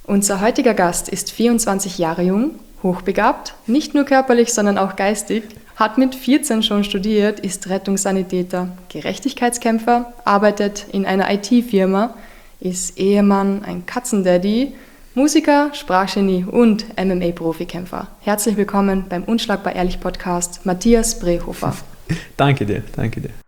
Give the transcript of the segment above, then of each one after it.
Unser heutiger Gast ist 24 Jahre jung, hochbegabt, nicht nur körperlich, sondern auch geistig, hat mit 14 schon studiert, ist Rettungssanitäter, Gerechtigkeitskämpfer, arbeitet in einer IT-Firma, ist Ehemann, ein Katzendaddy, Musiker, Sprachgenie und MMA-Profikämpfer. Herzlich willkommen beim Unschlagbar Ehrlich Podcast, Matthias Brehofer. Danke dir, danke dir.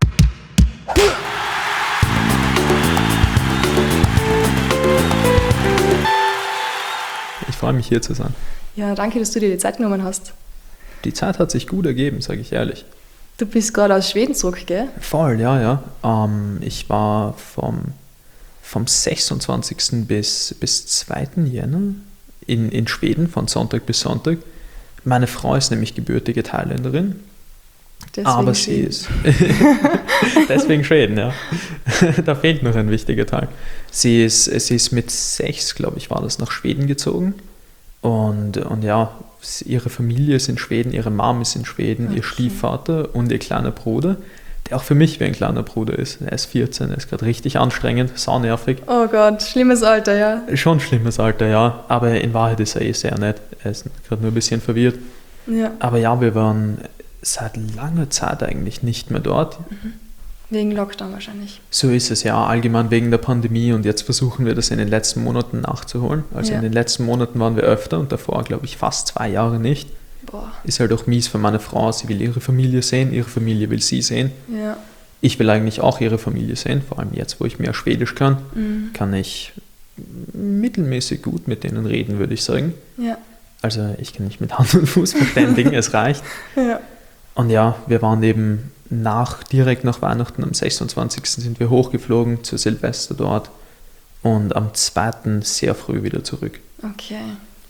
Ich freue mich, hier zu sein. Ja, danke, dass du dir die Zeit genommen hast. Die Zeit hat sich gut ergeben, sage ich ehrlich. Du bist gerade aus Schweden zurück, gell? Voll, ja. Ich war vom 26. bis 2. Jänner in Schweden, von Sonntag bis Sonntag. Meine Frau ist nämlich gebürtige Thailänderin. Deswegen aber Schweden. Sie ist... Deswegen Schweden, ja. Da fehlt noch ein wichtiger Teil. Sie ist mit 6, glaube ich, war das, nach Schweden gezogen. Und ja, ihre Familie ist in Schweden, ihre Mom ist in Schweden, okay. Ihr Stiefvater und ihr kleiner Bruder, der auch für mich wie ein kleiner Bruder ist. Er ist 14, er ist gerade richtig anstrengend, saunervig. Oh Gott, schlimmes Alter, ja. Schon schlimmes Alter, ja. Aber in Wahrheit ist er sehr nett. Er ist gerade nur ein bisschen verwirrt. Ja. Aber ja, wir waren seit langer Zeit eigentlich nicht mehr dort. Wegen Lockdown wahrscheinlich. So ist es ja, allgemein wegen der Pandemie, und jetzt versuchen wir das in den letzten Monaten nachzuholen. Also in den letzten Monaten waren wir öfter und davor, glaube ich, fast 2 Jahre nicht. Boah. Ist halt auch mies für meine Frau, sie will ihre Familie sehen, ihre Familie will sie sehen. Ja. Ich will eigentlich auch ihre Familie sehen, vor allem jetzt, wo ich mehr Schwedisch kann, kann ich mittelmäßig gut mit denen reden, würde ich sagen. Ja. Also ich kann nicht mit Hand und Fuß verständigen, es reicht. Ja. Und ja, wir waren eben direkt nach Weihnachten, am 26. sind wir hochgeflogen zu Silvester dort und am 2. sehr früh wieder zurück. Okay.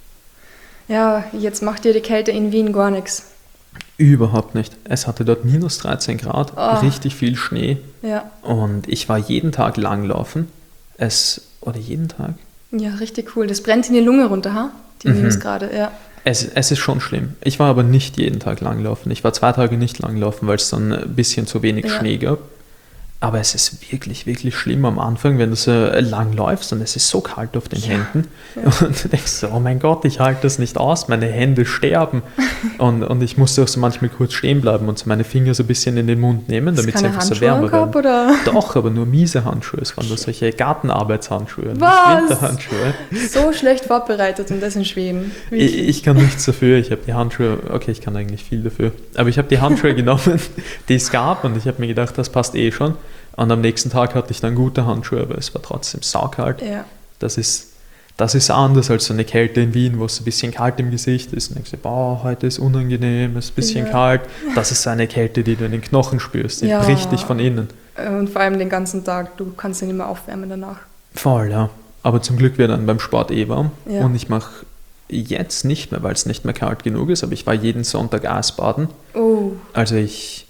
Ja, jetzt macht dir die Kälte in Wien gar nichts. Überhaupt nicht. Es hatte dort minus 13 Grad, richtig viel Schnee. Ja. Und ich war jeden Tag langlaufen. Jeden Tag? Ja, richtig cool. Das brennt in die Lunge runter, ha? Die Minusgrade, ja. Es ist schon schlimm. Ich war aber nicht jeden Tag langlaufen. Ich war 2 Tage nicht langlaufen, weil es dann ein bisschen zu wenig Schnee gab. Aber es ist wirklich, wirklich schlimm am Anfang, wenn du so lang läufst und es ist so kalt auf den Händen. Ja. Und du denkst so, oh mein Gott, ich halte das nicht aus, meine Hände sterben. und ich musste auch so manchmal kurz stehen bleiben und so meine Finger so ein bisschen in den Mund nehmen, damit sie einfach so wärmer werden. Oder? Doch, aber nur miese Handschuhe. Es waren nur solche Gartenarbeitshandschuhe, nicht Winterhandschuhe. So schlecht vorbereitet und das in Schweden. Ich kann nichts dafür. Ich habe die Handschuhe, okay, ich kann eigentlich viel dafür, aber ich habe die Handschuhe genommen, die es gab, und ich habe mir gedacht, das passt eh schon. Und am nächsten Tag hatte ich dann gute Handschuhe, aber es war trotzdem saukalt. Ja. Das ist anders als so eine Kälte in Wien, wo es ein bisschen kalt im Gesicht ist. Und denkst du, boah, heute ist unangenehm, es ist ein bisschen kalt. Das ist so eine Kälte, die du in den Knochen spürst, die bricht dich von innen. Und vor allem den ganzen Tag, du kannst ihn nicht mehr aufwärmen danach. Voll, ja. Aber zum Glück wird dann beim Sport warm. Ja. Und ich mache jetzt nicht mehr, weil es nicht mehr kalt genug ist, aber ich war jeden Sonntag Eisbaden. Oh. Also ich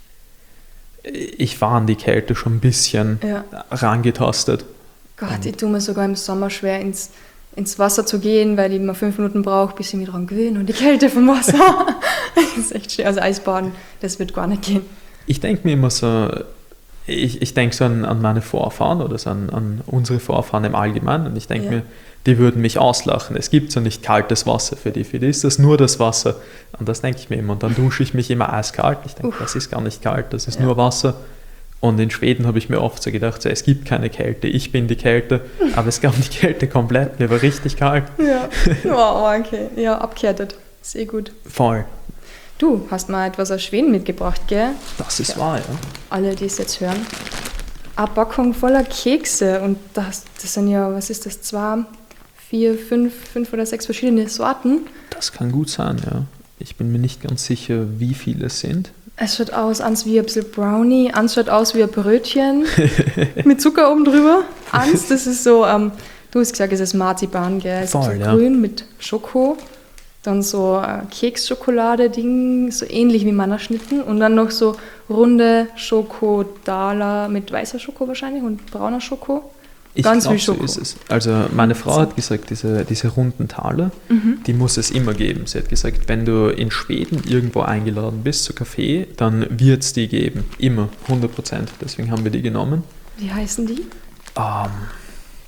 war an die Kälte schon ein bisschen rangetastet. Gott, ich tue mir sogar im Sommer schwer, ins Wasser zu gehen, weil ich immer 5 Minuten brauche, bis ich mich daran gewöhne und die Kälte vom Wasser. Das ist echt schwer. Also Eisbaden, das wird gar nicht gehen. Ich denke mir immer so, ich denke so an meine Vorfahren oder so an unsere Vorfahren im Allgemeinen, und ich denke mir, die würden mich auslachen. Es gibt so nicht kaltes Wasser für die ist das nur das Wasser. Und das denke ich mir immer. Und dann dusche ich mich immer eiskalt. Ich denke, das ist gar nicht kalt, das ist nur Wasser. Und in Schweden habe ich mir oft so gedacht, es gibt keine Kälte, ich bin die Kälte. Aber es gab die Kälte komplett, mir war richtig kalt. Ja, oh, okay. Ja, abgehärtet. Ist eh gut. Voll. Du hast mal etwas aus Schweden mitgebracht, gell? Das ist wahr, ja. Alle, die es jetzt hören. Eine Packung voller Kekse. Und das sind ja, was ist das, 2, 4, 5 oder 6 verschiedene Sorten. Das kann gut sein, ja. Ich bin mir nicht ganz sicher, wie viele es sind. Es schaut aus, eins wie ein bisschen Brownie, eins schaut aus wie ein Brötchen mit Zucker oben drüber. Eins, das ist so, du hast gesagt, es ist Marzipan, gell? Es ist so grün mit Schoko. Dann so Keksschokolade-Ding, so ähnlich wie Mannerschnitten. Und dann noch so runde Schokodaler mit weißer Schoko wahrscheinlich und brauner Schoko. Ich glaube, so ist es. Also meine Frau hat gesagt, diese runden Taler, die muss es immer geben. Sie hat gesagt, wenn du in Schweden irgendwo eingeladen bist zu Kaffee, dann wird es die geben. Immer, 100%. Deswegen haben wir die genommen. Wie heißen die?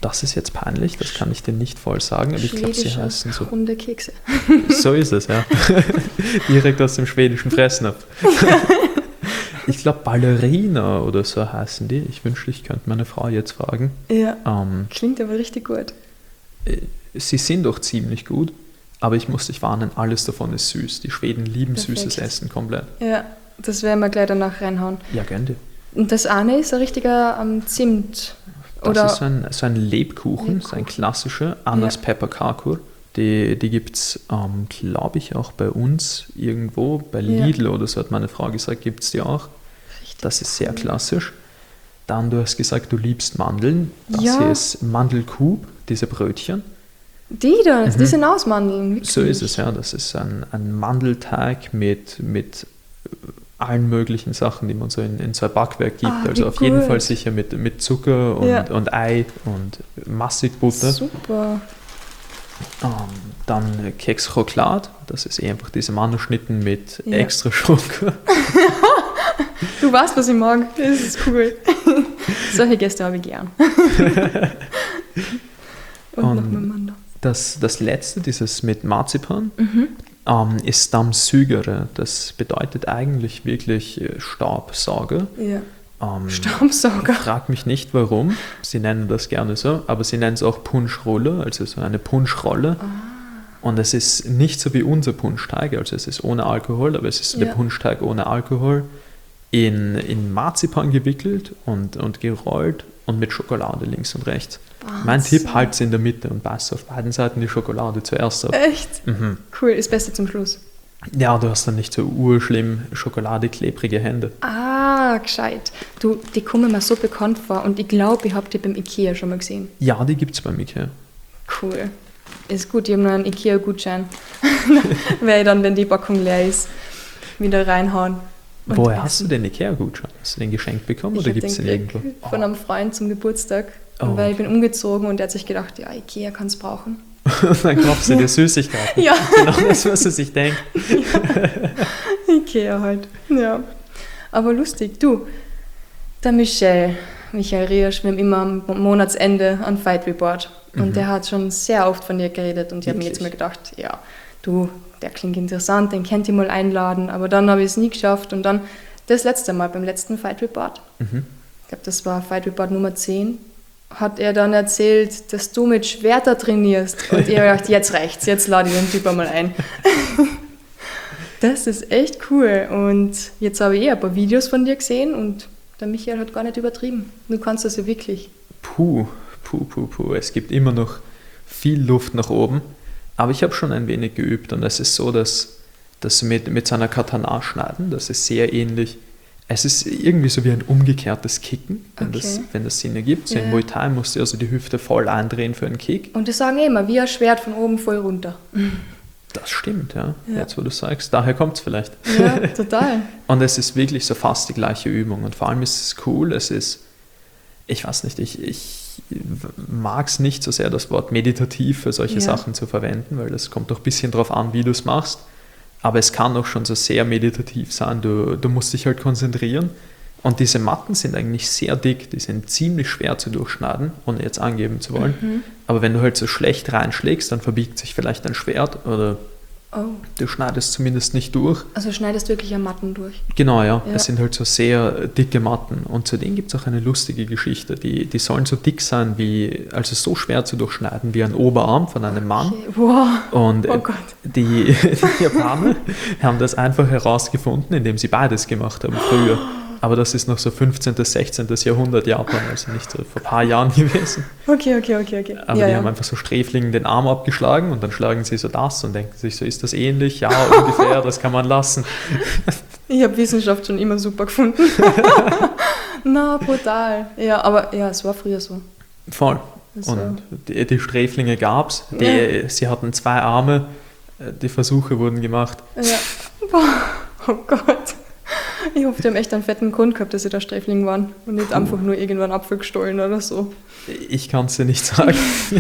Das ist jetzt peinlich, das kann ich dir nicht voll sagen, aber ich glaube, sie heißen so. Runde Kekse. So ist es, ja. Direkt aus dem schwedischen Fressnapf. Ich glaube, Ballerina oder so heißen die. Ich wünschte, ich könnte meine Frau jetzt fragen. Ja, klingt aber richtig gut. Sie sind doch ziemlich gut, aber ich muss dich warnen, alles davon ist süß. Die Schweden lieben süßes Essen komplett. Ja, das werden wir gleich danach reinhauen. Ja, gern dir. Und das eine ist ein richtiger Zimt. Das ist so ein Lebkuchen, so ein klassischer Annas Pepperkakur. Die gibt es, glaube ich, auch bei uns irgendwo, bei Lidl oder so, hat meine Frau gesagt, gibt es die auch. Richtig, das ist sehr klassisch. Dann, du hast gesagt, du liebst Mandeln. Das hier ist Mandelkub, diese Brötchen. Die sind aus Mandeln. Wirklich. So ist es, ja. Das ist ein Mandelteig mit allen möglichen Sachen, die man so in so ein Backwerk gibt. Also auf jeden Fall sicher mit Zucker und Ei und massig Butter. Super. Dann Keks Chocolade, das ist einfach diese Mandelschnitten mit extra Schoko. Du weißt, was ich mag, das ist cool. Solche Gäste habe ich gern. Und noch mit Mandel. Das letzte, dieses mit Marzipan, ist Dammsugere. Das bedeutet eigentlich wirklich Staubsauger. Ja. Staubsauger. Frag mich nicht warum, sie nennen das gerne so, aber sie nennen es auch Punschrolle, also so eine Punschrolle. Und es ist nicht so wie unser Punschteig, also es ist ohne Alkohol, aber es ist der Punschteig ohne Alkohol, in Marzipan gewickelt und gerollt und mit Schokolade links und rechts. Wahnsinn. Mein Tipp, halt es in der Mitte und beiß auf beiden Seiten die Schokolade zuerst ab. Echt? Mhm. Cool, ist Beste zum Schluss. Ja, du hast dann nicht so urschlimm schokoladeklebrige Hände. Ah, gescheit. Du, die kommen mir so bekannt vor und ich glaube, ich habe die beim Ikea schon mal gesehen. Ja, die gibt es beim Ikea. Cool. Ist gut, ich habe noch einen Ikea-Gutschein. Werde ich dann, wenn die Packung leer ist, wieder reinhauen. Woher hast du den Ikea-Gutschein? Hast du den geschenkt bekommen oder gibt es den irgendwo? Von einem Freund zum Geburtstag. Weil ich bin umgezogen und der hat sich gedacht, ja, Ikea kann es brauchen. Dann kaufst du dir Süßigkeiten. Ja. Genau das, was er sich denkt. Ja. Ikea halt. Ja. Aber lustig. Du, der Michael Riesch, wir haben immer am Monatsende ein Fight Report. Und der hat schon sehr oft von dir geredet. Und ich habe mir jetzt mal gedacht, ja, du, der klingt interessant, den könnt ihr mal einladen. Aber dann habe ich es nie geschafft. Und dann das letzte Mal, beim letzten Fight Report, ich glaube, das war Fight Report Nummer 10, hat er dann erzählt, dass du mit Schwerter trainierst. Und ich habe gedacht, jetzt reicht's, jetzt lade ich den Typ einmal ein. Das ist echt cool. Und jetzt habe ich ein paar Videos von dir gesehen und der Michael hat gar nicht übertrieben. Du kannst das ja wirklich. Puh. Es gibt immer noch viel Luft nach oben. Aber ich habe schon ein wenig geübt. Und es ist so, dass mit so einer Katana schneiden, das ist sehr ähnlich. Es ist irgendwie so wie ein umgekehrtes Kicken, wenn das Sinn ergibt. So in Muay Thai musst du also die Hüfte voll eindrehen für einen Kick. Und die sagen immer, wie ein Schwert von oben voll runter. Das stimmt, ja. Jetzt, wo du sagst. Daher kommt es vielleicht. Ja, total. Und es ist wirklich so fast die gleiche Übung. Und vor allem ist es cool, ich weiß nicht, ich mag es nicht so sehr, das Wort meditativ für solche Sachen zu verwenden, weil das kommt doch ein bisschen drauf an, wie du es machst. Aber es kann auch schon so sehr meditativ sein. Du musst dich halt konzentrieren. Und diese Matten sind eigentlich sehr dick. Die sind ziemlich schwer zu durchschneiden, ohne jetzt angeben zu wollen. Aber wenn du halt so schlecht reinschlägst, dann verbiegt sich vielleicht ein Schwert oder du schneidest zumindest nicht durch. Also schneidest wirklich an Matten durch? Genau, ja. Es sind halt so sehr dicke Matten. Und zu denen gibt es auch eine lustige Geschichte. Die sollen so dick sein, also so schwer zu durchschneiden wie ein Oberarm von einem Mann. Okay. Wow. Und die Japaner haben das einfach herausgefunden, indem sie beides gemacht haben früher. Aber das ist noch so 15., 16. Jahrhundert Japan, also nicht so vor ein paar Jahren gewesen. Okay. Aber die haben einfach so Sträflingen den Arm abgeschlagen und dann schlagen sie so das und denken sich so, ist das ähnlich? Ja, ungefähr, das kann man lassen. Ich habe Wissenschaft schon immer super gefunden. Na, brutal. Ja, aber ja, es war früher so. Voll. Also. Und die Sträflinge gab es. Sie hatten 2 Arme, die Versuche wurden gemacht. Ja. Boah, oh Gott. Ich hoffe, die haben echt einen fetten Grund gehabt, dass sie da Sträfling waren und nicht einfach nur irgendwann Apfel gestohlen oder so. Ich kann es dir nicht sagen.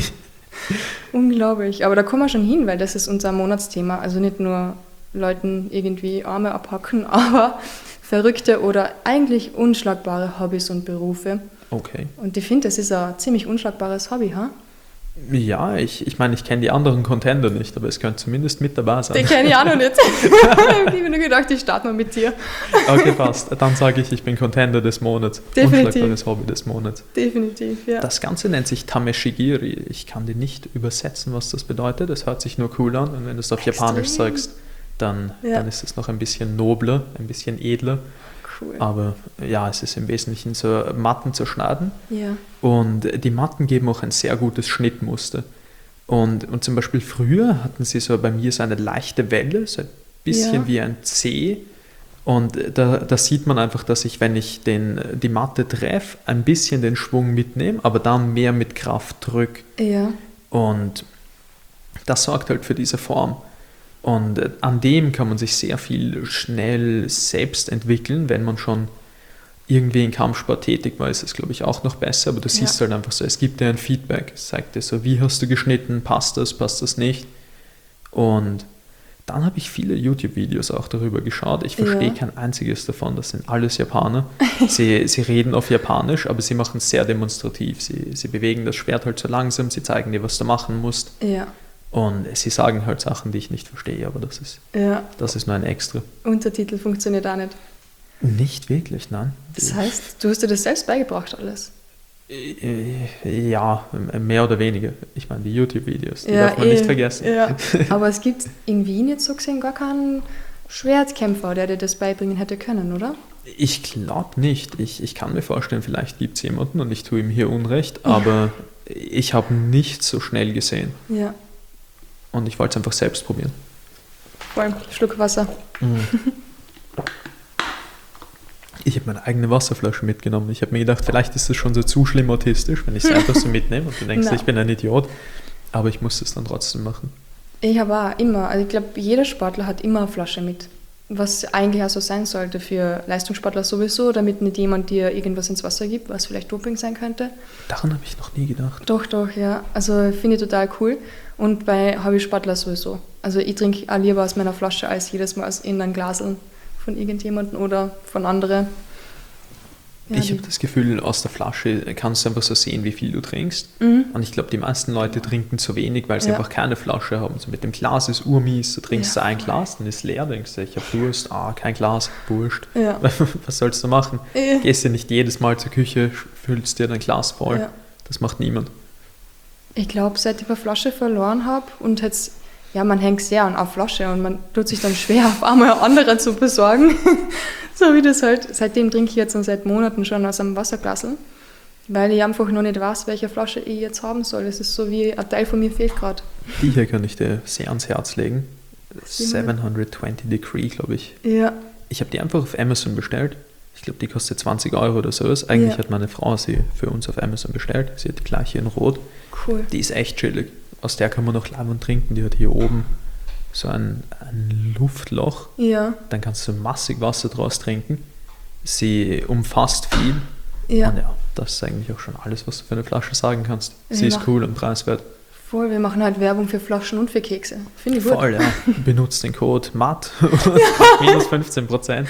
Unglaublich. Aber da kommen wir schon hin, weil das ist unser Monatsthema. Also nicht nur Leuten irgendwie Arme abhacken, aber verrückte oder eigentlich unschlagbare Hobbys und Berufe. Okay. Und ich finde, das ist ein ziemlich unschlagbares Hobby, ha? Ja, ich meine, ich kenne die anderen Contender nicht, aber es könnte zumindest mit dabei sein. Den kenne ich auch noch nicht. Ich habe mir nur gedacht, ich starte mal mit dir. Okay, passt. Dann sage ich bin Contender des Monats. Definitiv. Unschlagbares Hobby des Monats. Definitiv, ja. Das Ganze nennt sich Tameshigiri. Ich kann dir nicht übersetzen, was das bedeutet. Es hört sich nur cool an. Und wenn du es auf Japanisch sagst, dann ist es noch ein bisschen nobler, ein bisschen edler. Cool. Aber ja, es ist im Wesentlichen so Matten zu schneiden. Ja. Und die Matten geben auch ein sehr gutes Schnittmuster. Und zum Beispiel früher hatten sie so bei mir so eine leichte Welle, so ein bisschen wie ein C. Und da sieht man einfach, dass ich, wenn ich die Matte treffe, ein bisschen den Schwung mitnehme, aber dann mehr mit Kraft drücke. Ja. Und das sorgt halt für diese Form. Und an dem kann man sich sehr viel schnell selbst entwickeln, wenn man schon irgendwie in Kampfsport tätig war, ist es, glaube ich, auch noch besser, aber du siehst halt einfach so, es gibt dir ein Feedback, es zeigt dir so, wie hast du geschnitten, passt das nicht. Und dann habe ich viele YouTube-Videos auch darüber geschaut. Ich verstehe kein einziges davon, das sind alles Japaner. Sie reden auf Japanisch, aber sie machen es sehr demonstrativ. Sie bewegen das Schwert halt so langsam, sie zeigen dir, was du machen musst. Ja. Und sie sagen halt Sachen, die ich nicht verstehe, aber das ist nur ein Extra. Untertitel funktioniert auch nicht. Nicht wirklich, nein. Das heißt, du hast dir das selbst beigebracht alles? Ja, mehr oder weniger. Ich meine, die YouTube-Videos, die darf man nicht vergessen. Ja. Aber es gibt in Wien jetzt so gesehen gar keinen Schwertkämpfer, der dir das beibringen hätte können, oder? Ich glaube nicht. Ich kann mir vorstellen, vielleicht gibt es jemanden und ich tue ihm hier Unrecht, aber ich habe nichts so schnell gesehen. Ja. Und ich wollte es einfach selbst probieren. Vor allem Schluck Wasser. Ich habe meine eigene Wasserflasche mitgenommen. Ich habe mir gedacht, vielleicht ist es schon so zu schlimm autistisch, wenn ich es einfach so mitnehme und du denkst, ich bin ein Idiot. Aber ich muss es dann trotzdem machen. Ich habe auch immer, also ich glaube, jeder Sportler hat immer eine Flasche mit. Was eigentlich auch so sein sollte für Leistungssportler sowieso, damit nicht jemand dir irgendwas ins Wasser gibt, was vielleicht Doping sein könnte. Daran habe ich noch nie gedacht. Doch, ja. Also finde ich total cool. Und bei Hobbysportler sowieso. Also ich trinke auch lieber aus meiner Flasche als jedes Mal in ein Glasl von irgendjemandem oder von anderen. Ja, ich habe das Gefühl, aus der Flasche kannst du einfach so sehen, wie viel du trinkst. Und ich glaube, die meisten Leute trinken zu wenig, weil sie einfach keine Flasche haben. So mit dem Glas ist urmies, du trinkst so ein Glas, dann ist leer, denkst du, ich habe Durst, kein Glas, wurscht. Ja. Was sollst du machen? Gehst ja nicht jedes Mal zur Küche, füllst dir dein Glas voll. Ja. Das macht niemand. Ich glaube, seit ich eine Flasche verloren habe und jetzt, man hängt sehr an eine Flasche und man tut sich dann schwer, auf einmal eine andere zu besorgen. So wie das halt, seitdem trinke ich jetzt seit Monaten schon aus einem Wasserglasl, weil ich einfach noch nicht weiß, welche Flasche ich jetzt haben soll. Das ist so wie ein Teil von mir fehlt gerade. Die hier kann ich dir sehr ans Herz legen. 720 Degree, glaube ich. Ja. Ich habe die einfach auf Amazon bestellt. Ich glaube, die kostet 20 € oder sowas. Eigentlich hat meine Frau sie für uns auf Amazon bestellt. Sie hat die gleiche in Rot. Cool. Die ist echt chillig. Aus der kann man noch leibend trinken. Die hat hier oben so ein Luftloch. Ja. Dann kannst du massig Wasser draus trinken. Sie umfasst viel. Ja. Und das ist eigentlich auch schon alles, was du für eine Flasche sagen kannst. Sie ist cool und preiswert. Voll, wir machen halt Werbung für Flaschen und für Kekse. Finde ich gut. Voll, ja. Benutzt den Code MAT minus 15%.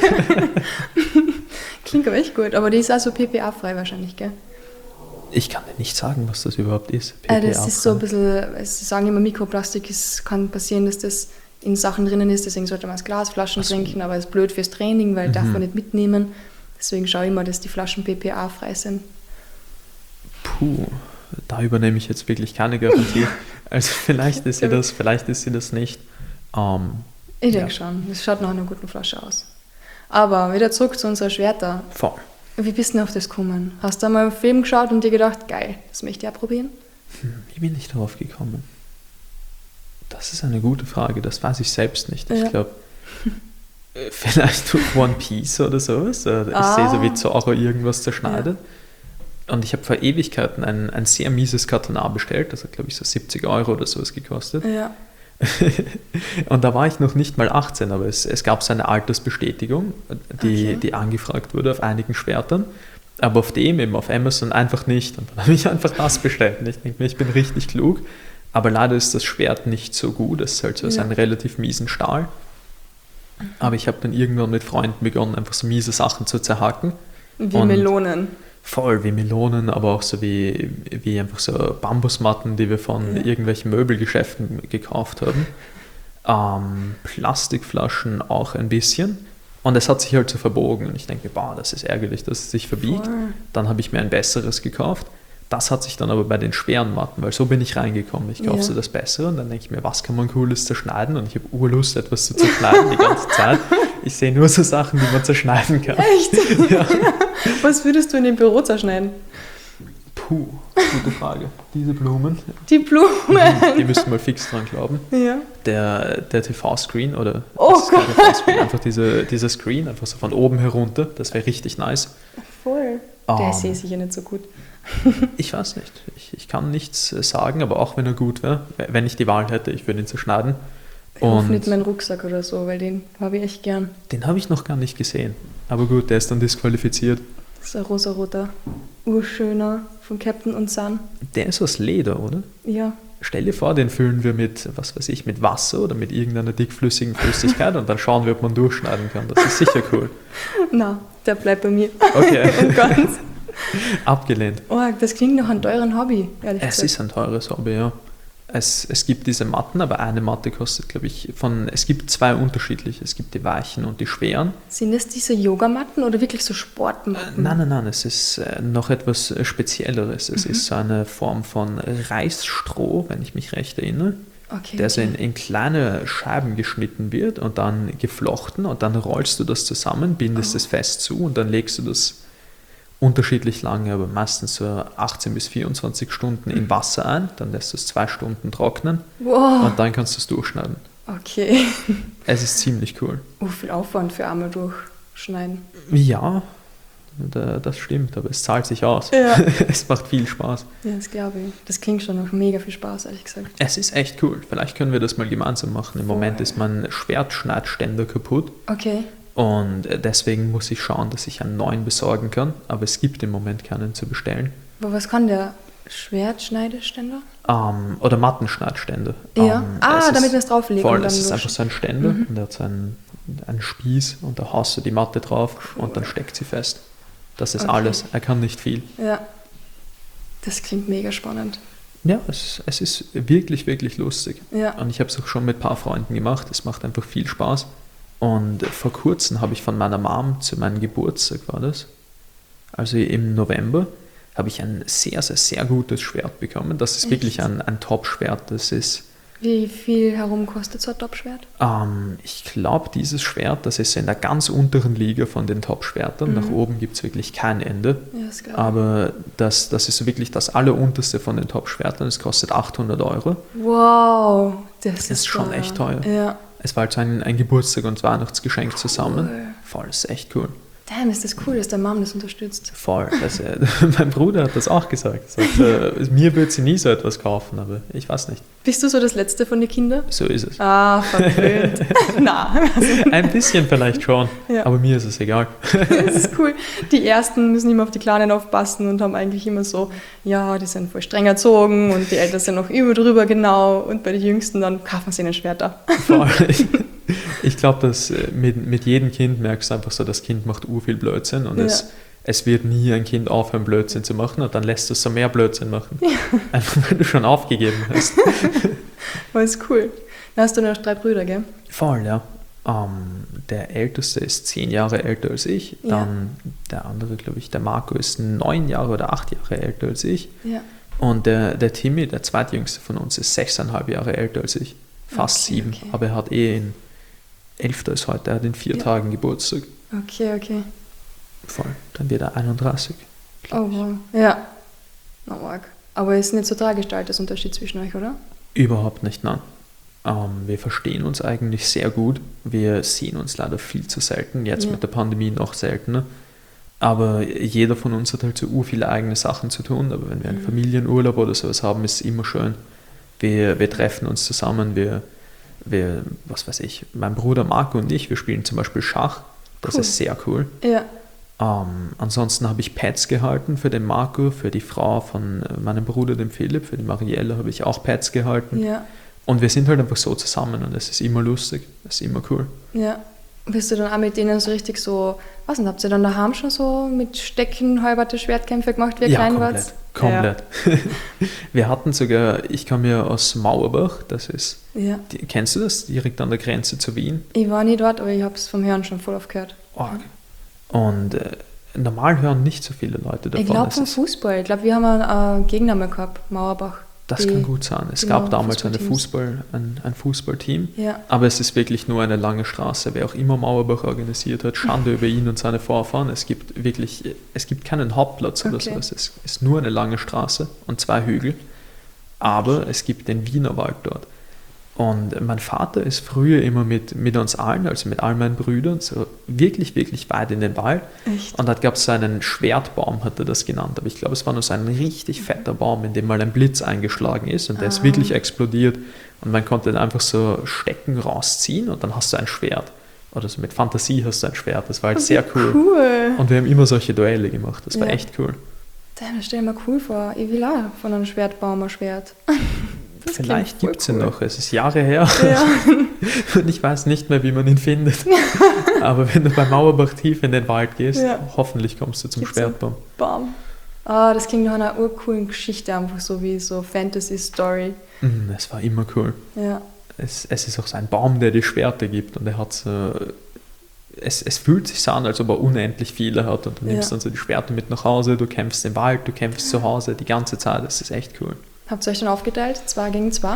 Klingt aber echt gut, aber die ist also PPA-frei wahrscheinlich, gell? Ich kann dir nicht sagen, was das überhaupt ist. PPA das ist so ein bisschen, sie sagen immer Mikroplastik, es kann passieren, dass das in Sachen drinnen ist, deswegen sollte man aus Glasflaschen trinken, aber es ist blöd fürs Training, weil darf man nicht mitnehmen. Deswegen schaue ich immer, dass die Flaschen PPA-frei sind. Puh, da übernehme ich jetzt wirklich keine Garantie. Also vielleicht ist sie das, vielleicht ist sie das nicht. Ich denke schon, das schaut nach einer guten Flasche aus. Aber wieder zurück zu unseren Schwertern. Voll. Wie bist du denn auf das gekommen? Hast du mal einen Film geschaut und dir gedacht, geil, das möchte ich auch probieren? Wie bin ich darauf gekommen? Das ist eine gute Frage, das weiß ich selbst nicht. Ich glaube, vielleicht durch One Piece oder sowas. Ich sehe so, wie Zoro irgendwas zerschneidet. Ja. Und ich habe vor Ewigkeiten ein sehr mieses Katana bestellt. Das hat, glaube ich, so 70 € oder sowas gekostet. Ja. Und da war ich noch nicht mal 18, aber es gab so eine Altersbestätigung, die angefragt wurde auf einigen Schwertern, aber auf dem eben auf Amazon einfach nicht. Und dann habe ich einfach das bestellt. Und ich denke mir, ich bin richtig klug, aber leider ist das Schwert nicht so gut. Es ist halt so aus einem relativ miesen Stahl. Aber ich habe dann irgendwann mit Freunden begonnen, einfach so miese Sachen zu zerhacken. Wie Melonen. Voll wie Melonen, aber auch so wie einfach so Bambusmatten, die wir von irgendwelchen Möbelgeschäften gekauft haben. Plastikflaschen auch ein bisschen. Und es hat sich halt so verbogen. Und ich denke mir, boah, das ist ärgerlich, dass es sich verbiegt. Voll. Dann habe ich mir ein besseres gekauft. Das hat sich dann aber bei den schweren Matten, weil so bin ich reingekommen. Ich kaufe so das Bessere und dann denke ich mir, was kann man Cooles zerschneiden? Und ich habe Urlust, etwas zu zerschneiden die ganze Zeit. Ich sehe nur so Sachen, die man zerschneiden kann. Echt? Ja. Was würdest du in dem Büro zerschneiden? Puh, gute Frage. Diese Blumen, Die Blumen. die müssten mal fix dran glauben. Ja. Der TV-Screen oder Oh das ist kein TV-Screen, einfach dieser Screen, einfach so von oben herunter, das wäre richtig nice. Voll. Der sehe ich sicher nicht so gut. Ich weiß nicht, ich kann nichts sagen, aber auch wenn er gut wäre, wenn ich die Wahl hätte, ich würde ihn zerschneiden. Ich hoffe Und nicht meinen Rucksack oder so, weil den habe ich echt gern. den habe ich noch gar nicht gesehen. Aber gut, der ist dann disqualifiziert. Das ist ein rosa-roter, urschöner von Captain und Sun. Der ist aus Leder, oder? Ja. Stell dir vor, den füllen wir mit, was weiß ich, mit Wasser oder mit irgendeiner dickflüssigen Flüssigkeit und dann schauen wir, ob man durchschneiden kann. Das ist sicher cool. Na, der bleibt bei mir. Okay. Und ganz. Abgelehnt. Oh, das klingt nach einem teuren Hobby, ehrlich Es gesagt. ist ein teures Hobby, ja. Es gibt diese Matten, aber eine Matte kostet, glaube ich, es gibt zwei unterschiedliche. Es gibt die weichen und die schweren. Sind das diese Yogamatten oder wirklich so Sportmatten? Nein, es ist noch etwas Spezielleres. Es ist so eine Form von Reisstroh, wenn ich mich recht erinnere, Okay. der so in kleine Scheiben geschnitten wird und dann geflochten und dann rollst du das zusammen, bindest es fest zu und dann legst du das unterschiedlich lange, aber meistens so 18 bis 24 Stunden in Wasser ein, dann lässt du es 2 Stunden trocknen Wow. und dann kannst du es durchschneiden. Okay. Es ist ziemlich cool. Viel Aufwand für einmal durchschneiden. Ja, das stimmt, aber es zahlt sich aus. Ja. Es macht viel Spaß. Ja, das glaube ich. Das klingt schon nach mega viel Spaß, ehrlich gesagt. Es ist echt cool. Vielleicht können wir das mal gemeinsam machen. Im Moment ist mein Schwertschneidständer kaputt Okay. und deswegen muss ich schauen, dass ich einen neuen besorgen kann, aber es gibt im Moment keinen zu bestellen. Aber was kann der Schwertschneideständer? Oder Mattenschneidständer. Ja. Es ist damit man es drauflegt. voll, und dann es ist durch- einfach so ein Ständer und der hat so einen Spieß und da haust du die Matte drauf und dann steckt sie fest. Das ist Okay. alles. Er kann nicht viel. Ja. Das klingt mega spannend. Ja, es ist wirklich, wirklich lustig. Ja. Und ich habe es auch schon mit ein paar Freunden gemacht. Es macht einfach viel Spaß. Und vor kurzem habe ich von meiner Mom zu meinem Geburtstag, war das, also im November, habe ich ein sehr, sehr, sehr gutes Schwert bekommen. Das ist Echt? wirklich ein Top-Schwert. Das ist, Wie viel herum kostet so ein Topschwert? ich glaube, dieses Schwert, das ist in der ganz unteren Liga von den Top-Schwertern. Nach oben gibt es wirklich kein Ende. Ja, das glaube ich. Aber das ist so wirklich das allerunterste von den Top-Schwertern. Es kostet 800 €. Wow, das ist schon teuer. echt teuer. Ja. Es war halt so ein Geburtstag- und Weihnachtsgeschenk zusammen. Cool. Voll, das ist echt cool. Damn, ist das cool, dass deine Mom das unterstützt. Voll. Mein Bruder hat das auch gesagt. Er sagt, mir wird sie nie so etwas kaufen, aber ich weiß nicht. Bist du so das Letzte von den Kindern? So ist es. Ah, verwöhnt. Na, Ein bisschen vielleicht schon, Ja. aber mir ist es egal. das ist cool. Die Ersten müssen immer auf die Kleinen aufpassen und haben eigentlich immer so, ja, die sind voll streng erzogen und die Eltern sind noch über drüber genau und bei den Jüngsten dann kaufen sie ihnen Schwerter. Voll. Ich glaube, dass mit jedem Kind merkst du einfach so, das Kind macht viel Blödsinn und Ja. es wird nie ein Kind aufhören, Blödsinn zu machen und dann lässt du es so mehr Blödsinn machen. Einfach, weil du schon aufgegeben hast. Aber ist cool. Dann hast du noch 3 Brüder, gell? Voll, ja. Der Älteste ist 10 Jahre älter als ich. Ja. Dann der andere, glaube ich, der Marco ist 9 Jahre oder 8 Jahre älter als ich. Ja. Und der Timmy, der zweitjüngste von uns, ist 6,5 Jahre älter als ich. Fast Okay, 7. okay. Aber er hat in 11. ist heute, er hat in 4 Ja. Tagen Geburtstag. Okay. Voll. Dann wird er 31. Oh, wow. Ja. Na, arg. Aber ist nicht so tragisch der Altersunterschied zwischen euch, oder? Überhaupt nicht, nein. Wir verstehen uns eigentlich sehr gut. Wir sehen uns leider viel zu selten. Jetzt Ja. mit der Pandemie noch seltener. Aber jeder von uns hat halt so viele eigene Sachen zu tun. Aber wenn wir einen Familienurlaub oder sowas haben, ist es immer schön. Wir treffen uns zusammen. Was weiß ich, mein Bruder Marco und ich, wir spielen zum Beispiel Schach. Das Cool. ist sehr cool. Ja. Ansonsten habe ich Pads gehalten für den Marco, für die Frau von meinem Bruder, dem Philipp, für die Marielle habe ich auch Pads gehalten. Ja. Und wir sind halt einfach so zusammen und es ist immer lustig, es ist immer cool. Ja. Bist du dann auch mit denen so richtig so, was denn, habt ihr dann daheim schon so mit Stecken halberte Schwertkämpfe gemacht, wie ihr klein wart? Komplett. Ja. Wir hatten sogar, ich komme ja aus Mauerbach, das ist, kennst du das, direkt an der Grenze zu Wien? Ich war nie dort, aber ich habe es vom Hören schon voll oft gehört. Und normal hören nicht so viele Leute davon. Ich glaube vom Fußball, ich glaube wir haben einen Gegner mal gehabt, Mauerbach. Das kann gut sein. Es gab damals ein Fußballteam, aber es ist wirklich nur eine lange Straße. Wer auch immer Mauerbach organisiert hat, Schande über ihn und seine Vorfahren. Es gibt keinen Hauptplatz oder so. Es ist nur eine lange Straße und 2 Hügel. Aber es gibt den Wienerwald dort. Und mein Vater ist früher immer mit uns allen, also mit all meinen Brüdern, so wirklich, wirklich weit in den Wald. Echt? Und da gab es so einen Schwertbaum, hat er das genannt. Aber ich glaube, es war nur so ein richtig fetter Baum, in dem mal ein Blitz eingeschlagen ist. Und der ist wirklich explodiert. Und man konnte dann einfach so Stecken rausziehen und dann hast du ein Schwert. Oder so mit Fantasie hast du ein Schwert. Das war halt sehr cool. Und wir haben immer solche Duelle gemacht. Das war echt cool. Das stell dir mal cool vor. Ich will auch von einem Schwertbaum ein Schwert. Das vielleicht gibt es ihn noch. Es ist Jahre her. Und ich weiß nicht mehr, wie man ihn findet. Aber wenn du bei Mauerbach tief in den Wald gehst, hoffentlich kommst du zum Schwertbaum. Baum. Das klingt nach einer urcoolen Geschichte, einfach so wie so Fantasy-Story. Es war immer cool. Ja. Es ist auch so ein Baum, der die Schwerter gibt. Und er hat so... Es fühlt sich so an, als ob er unendlich viele hat. Und du nimmst dann so die Schwerter mit nach Hause, du kämpfst im Wald, du kämpfst zu Hause die ganze Zeit. Das ist echt cool. Habt ihr euch dann aufgeteilt, 2 gegen 2?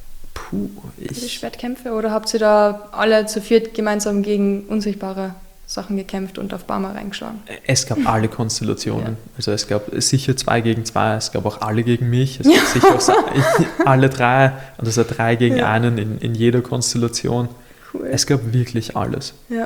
Die Schwertkämpfe? Oder habt ihr da alle zu viert gemeinsam gegen unsichtbare Sachen gekämpft und auf Barmer reingeschlagen? Es gab alle Konstellationen. Also es gab sicher 2 gegen 2, es gab auch alle gegen mich. Es gab sicher auch alle 3, also 3 gegen einen in jeder Konstellation. Cool. Es gab wirklich alles. Ja.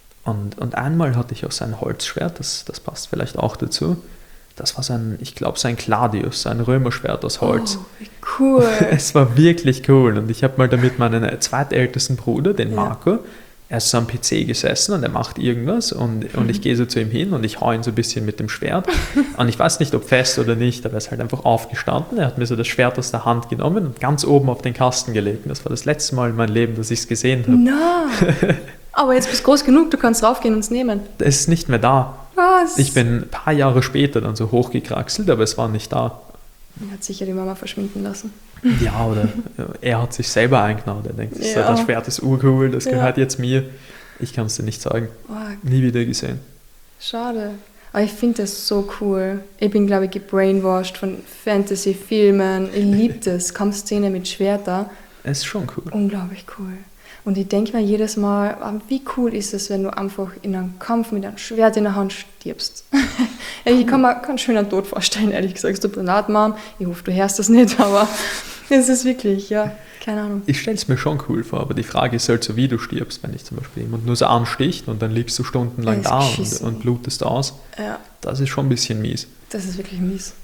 Und einmal hatte ich auch so ein Holzschwert, das passt vielleicht auch dazu. Das war so ein Gladius, ein Römerschwert aus Holz. Oh, wie cool. Es war wirklich cool. Und ich habe mal damit meinen zweitältesten Bruder, den Marco, er ist so am PC gesessen und er macht irgendwas und ich gehe so zu ihm hin und ich hau ihn so ein bisschen mit dem Schwert. Und ich weiß nicht, ob fest oder nicht, aber er ist halt einfach aufgestanden. Er hat mir so das Schwert aus der Hand genommen und ganz oben auf den Kasten gelegt. Und das war das letzte Mal in meinem Leben, dass ich es gesehen habe. No. Aber jetzt bist du groß genug, du kannst raufgehen und es nehmen. Es ist nicht mehr da. Was? Ich bin ein paar Jahre später dann so hochgekraxelt, aber es war nicht da. Er hat sicher die Mama verschwinden lassen. Ja, oder er hat sich selber eingenommen. Er denkt, das Schwert ist urcool, das gehört jetzt mir. Ich kann es dir nicht sagen. Nie wieder gesehen. Schade. Aber ich finde das so cool. Ich bin, glaube ich, gebrainwashed von Fantasy-Filmen. Ich liebe das. Kampfszene mit Schwerter. Es ist schon cool. Unglaublich cool. Und ich denke mir jedes Mal, wie cool ist es, wenn du einfach in einem Kampf mit einem Schwert in der Hand stirbst. Ich kann mir keinen schönen Tod vorstellen, ehrlich gesagt. Es tut mir leid, Mom. Ich hoffe, du hörst das nicht, aber es ist wirklich, keine Ahnung. Ich stelle es mir schon cool vor, aber die Frage ist halt so, wie du stirbst, wenn dich zum Beispiel jemand nur so ansticht und dann liegst du stundenlang da und blutest aus. Ja. Das ist schon ein bisschen mies. Das ist wirklich mies.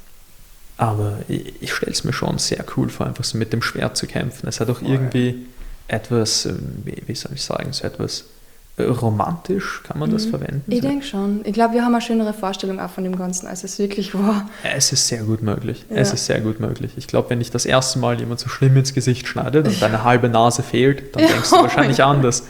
Aber ich stelle es mir schon sehr cool vor, einfach so mit dem Schwert zu kämpfen. Es hat auch irgendwie etwas, wie soll ich sagen, so etwas romantisch, kann man das verwenden? Ich denke schon. Ich glaube, wir haben eine schönere Vorstellung auch von dem Ganzen, als es wirklich war. Es ist sehr gut möglich. Ja. Es ist sehr gut möglich. Ich glaube, wenn dich das erste Mal jemand so schlimm ins Gesicht schneidet und deine halbe Nase fehlt, dann denkst du wahrscheinlich anders.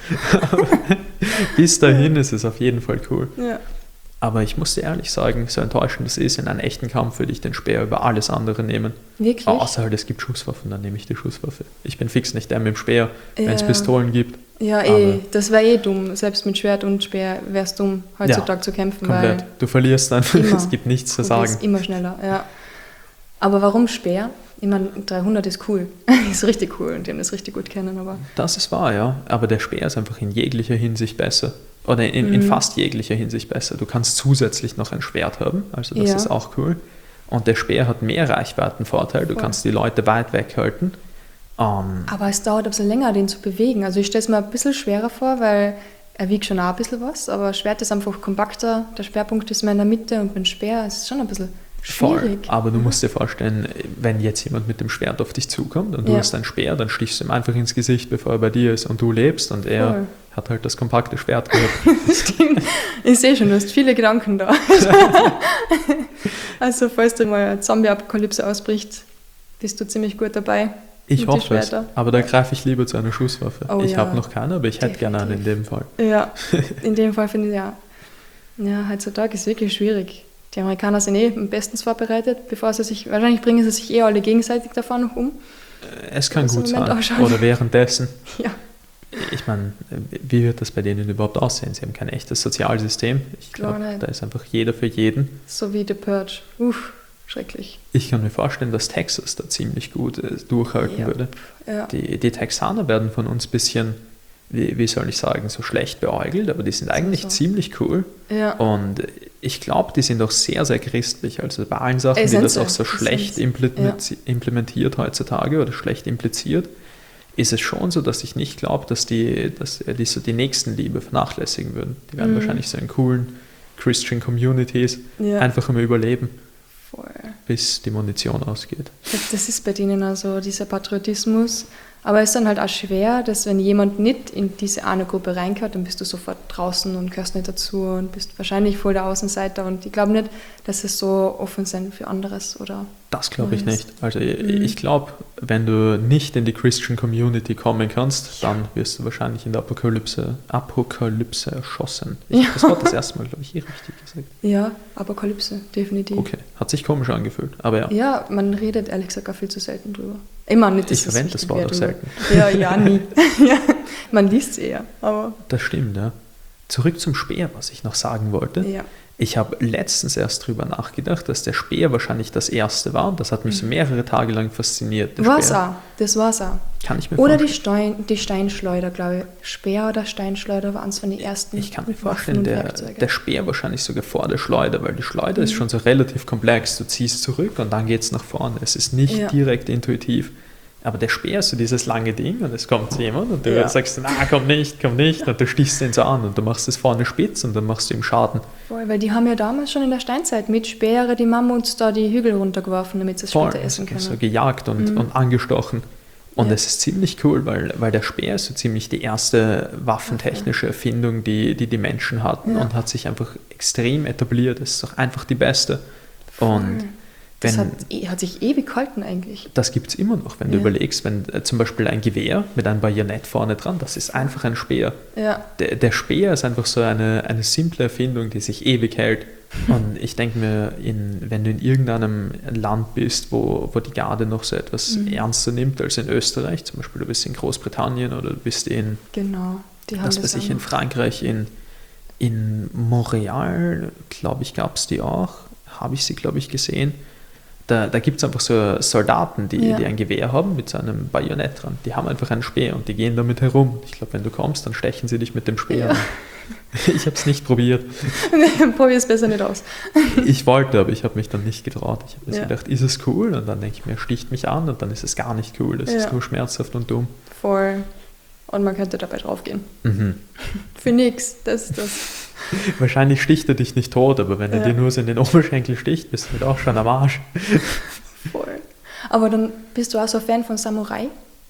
Bis dahin ist es auf jeden Fall cool. Ja. Aber ich muss dir ehrlich sagen, so enttäuschend es ist, in einem echten Kampf würde ich den Speer über alles andere nehmen. Wirklich? Außer halt, es gibt Schusswaffen, dann nehme ich die Schusswaffe. Ich bin fix nicht der mit dem Speer, wenn es Pistolen gibt. Ja, das wäre dumm. Selbst mit Schwert und Speer wäre es dumm, heutzutage zu kämpfen. Komplett. Weil du verlierst dann, es gibt nichts zu sagen. Du immer schneller, ja. Aber warum Speer? Ich meine, 300 ist cool. Ist richtig cool und die haben das richtig gut kennen. Aber das ist wahr, ja. Aber der Speer ist einfach in jeglicher Hinsicht besser. Oder in fast jeglicher Hinsicht besser. Du kannst zusätzlich noch ein Schwert haben, also das ist auch cool. Und der Speer hat mehr Reichweitenvorteil. Du kannst die Leute weit weghalten. Aber es dauert ein bisschen länger, den zu bewegen. Also ich stelle es mir ein bisschen schwerer vor, weil er wiegt schon auch ein bisschen was, aber Schwert ist einfach kompakter, der Schwerpunkt ist mehr in der Mitte und mit dem Speer ist es schon ein bisschen schwierig. Voll. Aber du musst dir vorstellen, wenn jetzt jemand mit dem Schwert auf dich zukommt und du hast einen Speer, dann stichst du ihm einfach ins Gesicht, bevor er bei dir ist und du lebst und er hat halt das kompakte Schwert gehabt. Ich sehe schon, du hast viele Gedanken da. Also falls da mal eine Zombie-Apokalypse ausbricht, bist du ziemlich gut dabei. Ich mit hoffe den es, Schwertern. aber da greife ich lieber zu einer Schusswaffe. Oh Ich ja. habe noch keine, aber ich hätte gerne eine in dem Fall. Ja, in dem Fall finde ich ja. Ja, heutzutage ist es wirklich schwierig. Die Amerikaner sind bestens vorbereitet, wahrscheinlich bringen sie sich alle gegenseitig davon noch um. Es kann Das gut im Moment sein. auch schon. Oder währenddessen. Ja, Ich meine, wie wird das bei denen überhaupt aussehen? Sie haben kein echtes Sozialsystem. Ich Klar glaube, nicht. da ist einfach jeder für jeden. so wie The Purge. Schrecklich. Ich kann mir vorstellen, dass Texas da ziemlich gut durchhalten Ja. würde. Ja. Die Texaner werden von uns ein bisschen, wie soll ich sagen, so schlecht beäugelt, aber die sind eigentlich So. ziemlich cool. Ja. Und ich glaube, die sind auch sehr, sehr christlich. Also bei allen Sachen, die Sind das sie. auch so Das schlecht sind implementiert heutzutage oder schlecht impliziert, ist es schon so, dass ich nicht glaube, dass die so die Nächstenliebe vernachlässigen würden. Die werden wahrscheinlich so in coolen Christian Communities Ja. einfach immer überleben, Voll. bis die Munition ausgeht. Das ist bei denen also dieser Patriotismus. Aber es ist dann halt auch schwer, dass wenn jemand nicht in diese eine Gruppe reingehört, dann bist du sofort draußen und gehörst nicht dazu und bist wahrscheinlich voll der Außenseiter. Und ich glaube nicht, dass es so offen sind für anderes oder. Das glaube ich Neues. nicht. Also ich glaube, wenn du nicht in die Christian Community kommen kannst, dann wirst du wahrscheinlich in der Apokalypse erschossen. Ich habe das Wort das erste Mal, glaube ich, richtig gesagt. Ja, Apokalypse, definitiv. Okay, hat sich komisch angefühlt, aber ja. Ja, man redet ehrlich gesagt auch viel zu selten drüber. Immer nicht, dass Ich verwende es das wichtig Wort auch wäre selten. drüber. Ja, nie. Ja, man liest es eher, aber Das stimmt, ja. Zurück zum Speer, was ich noch sagen wollte. ja. Ich habe letztens erst drüber nachgedacht, dass der Speer wahrscheinlich das erste war. Das hat mich so mehrere Tage lang fasziniert. Der War's Speer. auch, das war's auch. Kann ich mir Oder vorstellen. die Steinschleuder, glaube ich. Speer oder Steinschleuder waren es von den ersten. Ich kann mir Waffen vorstellen, und der Werkzeuge. Speer wahrscheinlich sogar vor der Schleuder, weil die Schleuder ist schon so relativ komplex. Du ziehst zurück und dann geht es nach vorne. Es ist nicht Ja. direkt intuitiv. Aber der Speer ist so dieses lange Ding und es kommt jemand und du Ja. sagst, na, komm nicht. Und du stichst ihn so an und du machst es vorne spitz und dann machst du ihm Schaden. Voll, weil die haben ja damals schon in der Steinzeit mit Speere die Mammuts da die Hügel runtergeworfen, damit sie es Voll, später essen können. so gejagt und angestochen. Und Ja. es ist ziemlich cool, weil der Speer ist so ziemlich die erste waffentechnische Erfindung, die Menschen hatten Ja. und hat sich einfach extrem etabliert. Es ist auch einfach die beste. Und Das wenn, hat sich ewig gehalten eigentlich. das gibt es immer noch, wenn du Ja. überlegst, wenn zum Beispiel ein Gewehr mit einem Bajonett vorne dran, das ist einfach ein Speer. Ja, Der Speer ist einfach so eine simple Erfindung, die sich ewig hält. Und ich denke mir, wenn du in irgendeinem Land bist, wo die Garde noch so etwas ernster nimmt als in Österreich, zum Beispiel du bist in Großbritannien oder du bist in, genau. Die haben was weiß ich, auch in noch. Frankreich, in Montreal, glaube ich, gab es die auch, habe ich sie, glaube ich, gesehen. Da gibt es einfach so Soldaten, die ein Gewehr haben mit so einem Bajonett dran. Die haben einfach einen Speer und die gehen damit herum. Ich glaube, wenn du kommst, dann stechen sie dich mit dem Speer. Ja. an. Ich habe es nicht probiert. Probier es besser nicht aus. Ich wollte, aber ich habe mich dann nicht getraut. Ich habe mir so Ja. gedacht, ist es cool? Und dann denke ich mir, sticht mich an und dann ist es gar nicht cool. Das Ja. ist nur schmerzhaft und dumm. Voll. Und man könnte dabei draufgehen. Mhm. Für nix. Das ist das. Wahrscheinlich sticht er dich nicht tot, aber wenn er Ja. dir nur so in den Oberschenkel sticht, bist du halt auch schon am Arsch. Voll. Aber dann bist du auch so ein Fan von Samurai?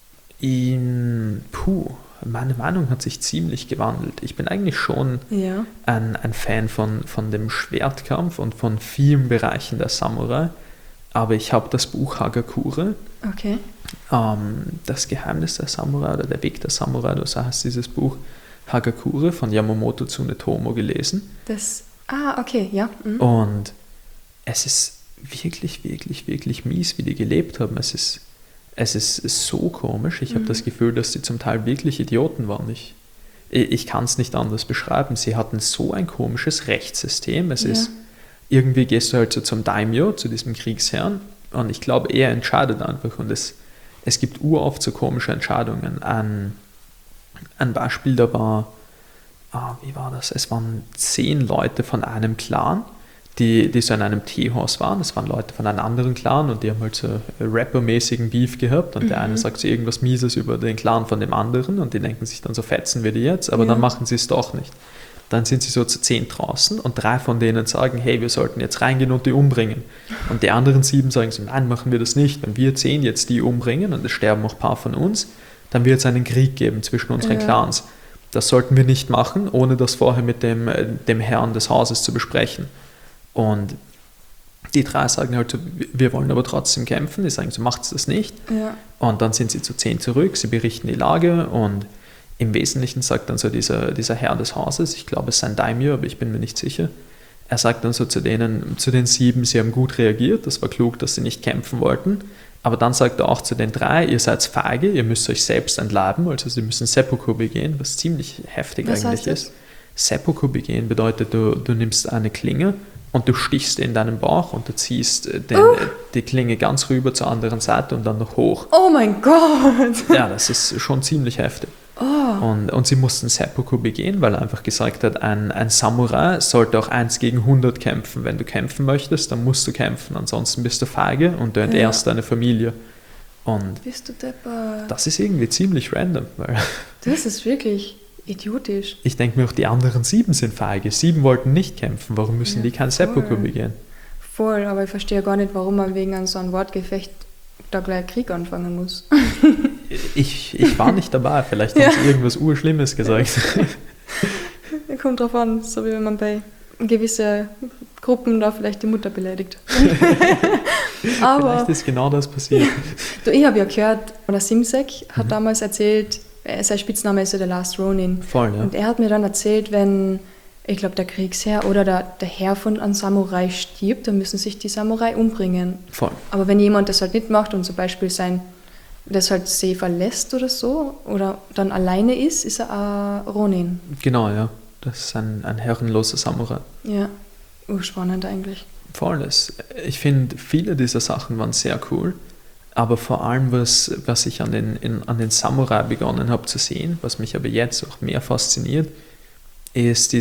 Meine Meinung hat sich ziemlich gewandelt. Ich bin eigentlich schon Ja. ein Fan von dem Schwertkampf und von vielen Bereichen der Samurai. Aber ich habe das Buch Hagakure, Okay. Das Geheimnis der Samurai oder der Weg der Samurai, so heißt dieses Buch, Hagakure von Yamamoto Tsunetomo gelesen. Okay, ja. Mhm. Und es ist wirklich, wirklich, wirklich mies, wie die gelebt haben. Es ist so komisch. Ich habe das Gefühl, dass die zum Teil wirklich Idioten waren. Ich kann es nicht anders beschreiben. Sie hatten so ein komisches Rechtssystem. Irgendwie gehst du halt so zum Daimyo, zu diesem Kriegsherrn, und ich glaube, er entscheidet einfach. Und es gibt uroft so komische Entscheidungen. Ein Beispiel, da war, wie war das? Es waren 10 Leute von einem Clan, die so in einem Teehaus waren. Das waren Leute von einem anderen Clan und die haben halt so rappermäßigen Beef gehabt und der eine sagt so irgendwas Mieses über den Clan von dem anderen und die denken sich dann so, fetzen wir die jetzt, aber dann machen sie es doch nicht. Dann sind sie so zu 10 draußen und 3 von denen sagen, hey, wir sollten jetzt reingehen und die umbringen. Und die anderen 7 sagen so, nein, machen wir das nicht. Wenn wir 10 jetzt die umbringen und es sterben auch ein paar von uns, dann wird es einen Krieg geben zwischen unseren Clans. Das sollten wir nicht machen, ohne das vorher mit dem Herrn des Hauses zu besprechen. Und Die 3 sagen halt so, wir wollen aber trotzdem kämpfen. Die sagen so, macht's das nicht. Ja. Und dann sind sie zu 10 zurück, sie berichten die Lage und im Wesentlichen sagt dann so dieser Herr des Hauses, ich glaube es ist ein Daimyo, aber ich bin mir nicht sicher, er sagt dann so zu den 7, sie haben gut reagiert, das war klug, dass sie nicht kämpfen wollten, aber dann sagt er auch zu den 3, ihr seid feige, ihr müsst euch selbst entleiben, also sie müssen Seppuku begehen, was ziemlich heftig Was eigentlich heißt das? ist. Seppuku begehen bedeutet, du nimmst eine Klinge und du stichst in deinen Bauch und du ziehst die Klinge ganz rüber zur anderen Seite und dann noch hoch. Oh mein Gott! Ja, das ist schon ziemlich heftig. Oh. Und sie mussten Seppuku begehen, weil er einfach gesagt hat, ein Samurai sollte auch 1 gegen 100 kämpfen. Wenn du kämpfen möchtest, dann musst du kämpfen, ansonsten bist du feige und du entehrst deine Familie. Und Bist du deppert? das ist irgendwie ziemlich random, weil Das ist wirklich idiotisch. ich denke mir auch, die anderen 7 sind feige. 7 wollten nicht kämpfen, warum müssen Ja, die kein voll. Seppuku begehen? Voll, aber ich verstehe gar nicht, warum man wegen so einem Wortgefecht da gleich Krieg anfangen muss. Ich war nicht dabei, vielleicht haben sie irgendwas Urschlimmes gesagt. Kommt drauf an, so wie wenn man bei gewissen Gruppen da vielleicht die Mutter beleidigt. Aber Vielleicht ist genau das passiert. du, ich habe ja gehört, oder Simsek hat damals erzählt, sein Spitzname ist ja der Last Ronin. Voll, ja. Und er hat mir dann erzählt, wenn, ich glaube, der Kriegsherr oder der Herr von einem Samurai stirbt, dann müssen sich die Samurai umbringen. Voll. Aber wenn jemand das halt nicht macht und zum Beispiel das halt See verlässt oder so, oder dann alleine ist er ein Ronin. Genau, ja. Das ist ein herrenloser Samurai. Ja, spannend eigentlich. Voll. Ich finde, viele dieser Sachen waren sehr cool, aber vor allem, was ich an den Samurai begonnen habe zu sehen, was mich aber jetzt auch mehr fasziniert, ist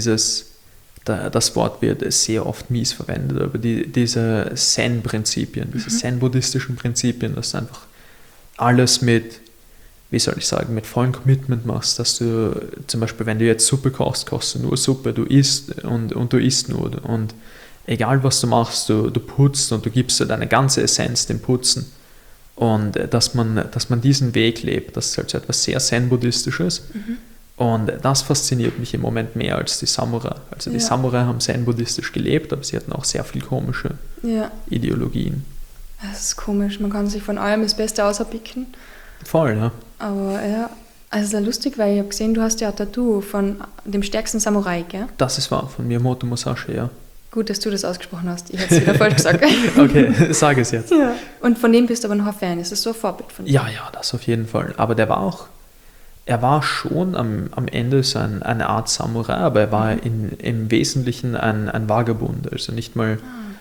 das Wort wird sehr oft mies verwendet, aber diese Zen-Prinzipien, diese Zen-buddhistischen Prinzipien, dass du einfach alles mit, wie soll ich sagen, mit vollem Commitment machst, dass du zum Beispiel, wenn du jetzt Suppe kochst, kochst du nur Suppe, du isst und du isst nur und egal was du machst, du putzt und du gibst dir deine ganze Essenz dem Putzen und dass man diesen Weg lebt, das ist halt so etwas sehr Zen-buddhistisches und das fasziniert mich im Moment mehr als die Samurai. Also die Samurai haben Zen-buddhistisch gelebt, aber sie hatten auch sehr viel komische Ideologien. Das ist komisch, man kann sich von allem das Beste auserpicken. Voll, ja. Aber ja, also es ist ja lustig, weil ich habe gesehen, du hast ja ein Tattoo von dem stärksten Samurai, gell? Das ist wahr, von Miyamoto Musashi, ja. Gut, dass du das ausgesprochen hast. Ich hätte es wieder falsch gesagt. Okay, sag es jetzt. Ja. Und von dem bist du aber noch ein Fan. Ist das so ein Vorbild von dir? Ja, das auf jeden Fall. Aber er war schon am Ende so eine Art Samurai, aber er war im Wesentlichen ein Vagabund, also nicht mal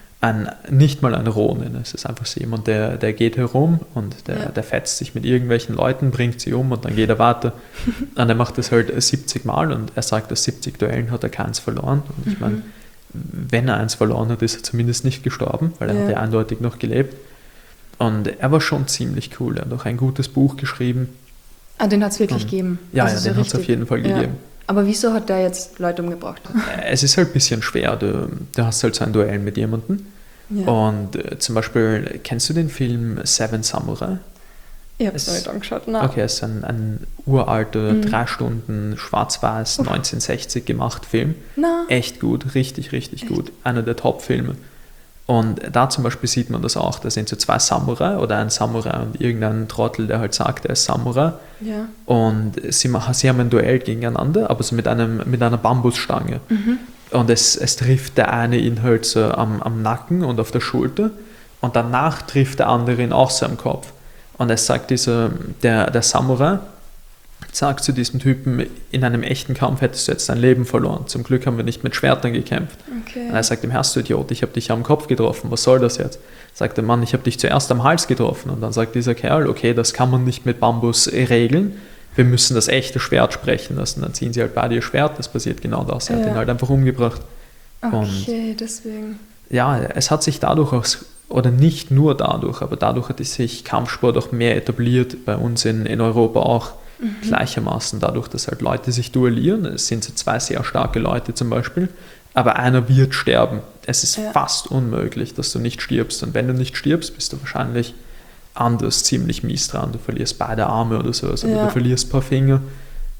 ein Ronin. Es ist einfach so jemand, der geht herum und der fetzt sich mit irgendwelchen Leuten, bringt sie um und dann geht er weiter. Und er macht das halt 70 Mal und er sagt, aus 70 Duellen hat er keins verloren. Und ich meine, wenn er eins verloren hat, ist er zumindest nicht gestorben, weil er hat ja eindeutig noch gelebt. Und er war schon ziemlich cool. Er hat auch ein gutes Buch geschrieben. Ah, den hat es wirklich gegeben. Ja, Also so den hat es auf jeden Fall gegeben. Aber wieso hat der jetzt Leute umgebracht? Es ist halt ein bisschen schwer. Du hast halt so ein Duell mit jemandem. Ja. Und zum Beispiel, kennst du den Film Seven Samurai? Ich habe es noch nicht angeschaut. Nein. Okay, es ist ein uralter, 3 Stunden schwarz-weiß, 1960 gemacht Film. Na. Echt gut, richtig, richtig gut. Einer der Top-Filme. Und da zum Beispiel sieht man das auch. Da sind so 2 Samurai oder ein Samurai und irgendein Trottel, der halt sagt, er ist Samurai. Ja. Und sie haben ein Duell gegeneinander, aber so mit einer Bambusstange. Und es trifft der eine ihn halt so am Nacken und auf der Schulter. Und danach trifft der andere ihn auch so am Kopf. Und es sagt der Samurai, sagt zu diesem Typen, in einem echten Kampf hättest du jetzt dein Leben verloren. Zum Glück haben wir nicht mit Schwertern gekämpft. Okay. Und er sagt ihm, Herrst du Idiot, ich habe dich am Kopf getroffen, was soll das jetzt? Sagt der Mann, ich habe dich zuerst am Hals getroffen. Und dann sagt dieser Kerl, okay, das kann man nicht mit Bambus regeln, wir müssen das echte Schwert sprechen lassen. Dann ziehen sie halt beide ihr Schwert, das passiert genau das. Er hat ihn halt einfach umgebracht. Okay, deswegen. Ja, es hat sich dadurch oder nicht nur dadurch, aber dadurch hat sich Kampfsport auch mehr etabliert, bei uns in Europa auch gleichermaßen, dadurch, dass halt Leute sich duellieren. Es sind so 2 sehr starke Leute zum Beispiel, aber einer wird sterben. Es ist fast unmöglich, dass du nicht stirbst. Und wenn du nicht stirbst, bist du wahrscheinlich anders ziemlich mies dran. Du verlierst beide Arme oder so, also du verlierst ein paar Finger.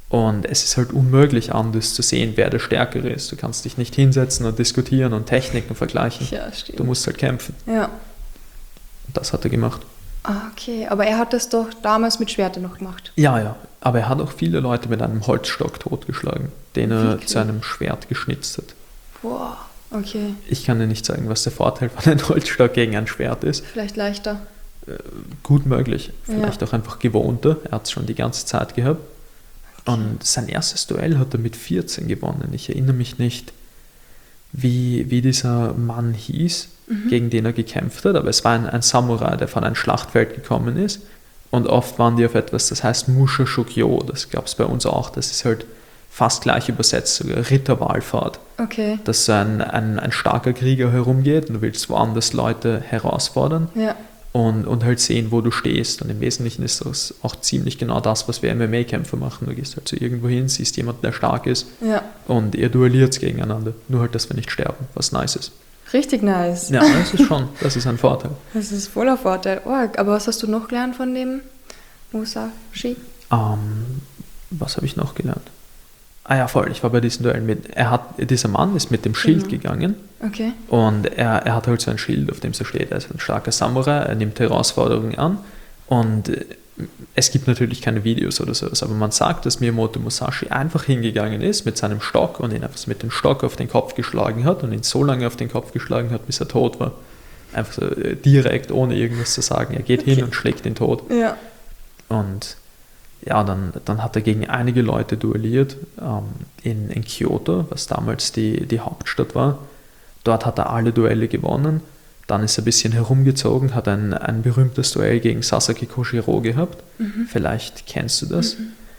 Und es ist halt unmöglich, anders zu sehen, wer der Stärkere ist. Du kannst dich nicht hinsetzen und diskutieren und Techniken vergleichen. Ja, stimmt. Du musst halt kämpfen. Ja. Und das hat er gemacht. Ah, okay. Aber er hat das doch damals mit Schwertern noch gemacht. Ja. Aber er hat auch viele Leute mit einem Holzstock totgeschlagen, den er Wirklich? zu einem Schwert geschnitzt hat. Boah, okay. Ich kann dir nicht sagen, was der Vorteil von einem Holzstock gegen ein Schwert ist. Vielleicht leichter. Gut möglich. Vielleicht auch einfach gewohnter. Er hat es schon die ganze Zeit gehabt. Und sein erstes Duell hat er mit 14 gewonnen. Ich erinnere mich nicht, wie dieser Mann hieß, gegen den er gekämpft hat, aber es war ein Samurai, der von einem Schlachtfeld gekommen ist. Und oft waren die auf etwas, das heißt Musha Shokyo, das gab es bei uns auch. Das ist halt fast gleich übersetzt, sogar Ritterwallfahrt. Okay. Dass so ein starker Krieger herumgeht und du willst woanders Leute herausfordern. Ja. Und halt sehen, wo du stehst. Und im Wesentlichen ist das auch ziemlich genau das, was wir MMA-Kämpfer machen. Du gehst halt so irgendwo hin, siehst jemanden, der stark ist und ihr duelliert gegeneinander. Nur halt, dass wir nicht sterben, was nice ist. Richtig nice. Ja, das ist ein Vorteil. Das ist voller Vorteil. Oh, aber was hast du noch gelernt von dem Musashi? Was habe ich noch gelernt? Ah ja, voll, ich war bei diesem Duell mit. Dieser Mann ist mit dem Schild gegangen. Okay. Und er hat halt so ein Schild, auf dem so steht, er ist ein starker Samurai, er nimmt Herausforderungen an. Und es gibt natürlich keine Videos oder sowas, aber man sagt, dass Miyamoto Musashi einfach hingegangen ist mit seinem Stock und ihn einfach mit dem Stock auf den Kopf geschlagen hat und ihn so lange auf den Kopf geschlagen hat, bis er tot war. Einfach so direkt, ohne irgendwas zu sagen. Er geht hin und schlägt ihn tot. Ja. Und ja, dann hat er gegen einige Leute duelliert in Kyoto, was damals die Hauptstadt war. Dort hat er alle Duelle gewonnen. Dann ist er ein bisschen herumgezogen, hat ein berühmtes Duell gegen Sasaki Koshiro gehabt. Vielleicht kennst du das.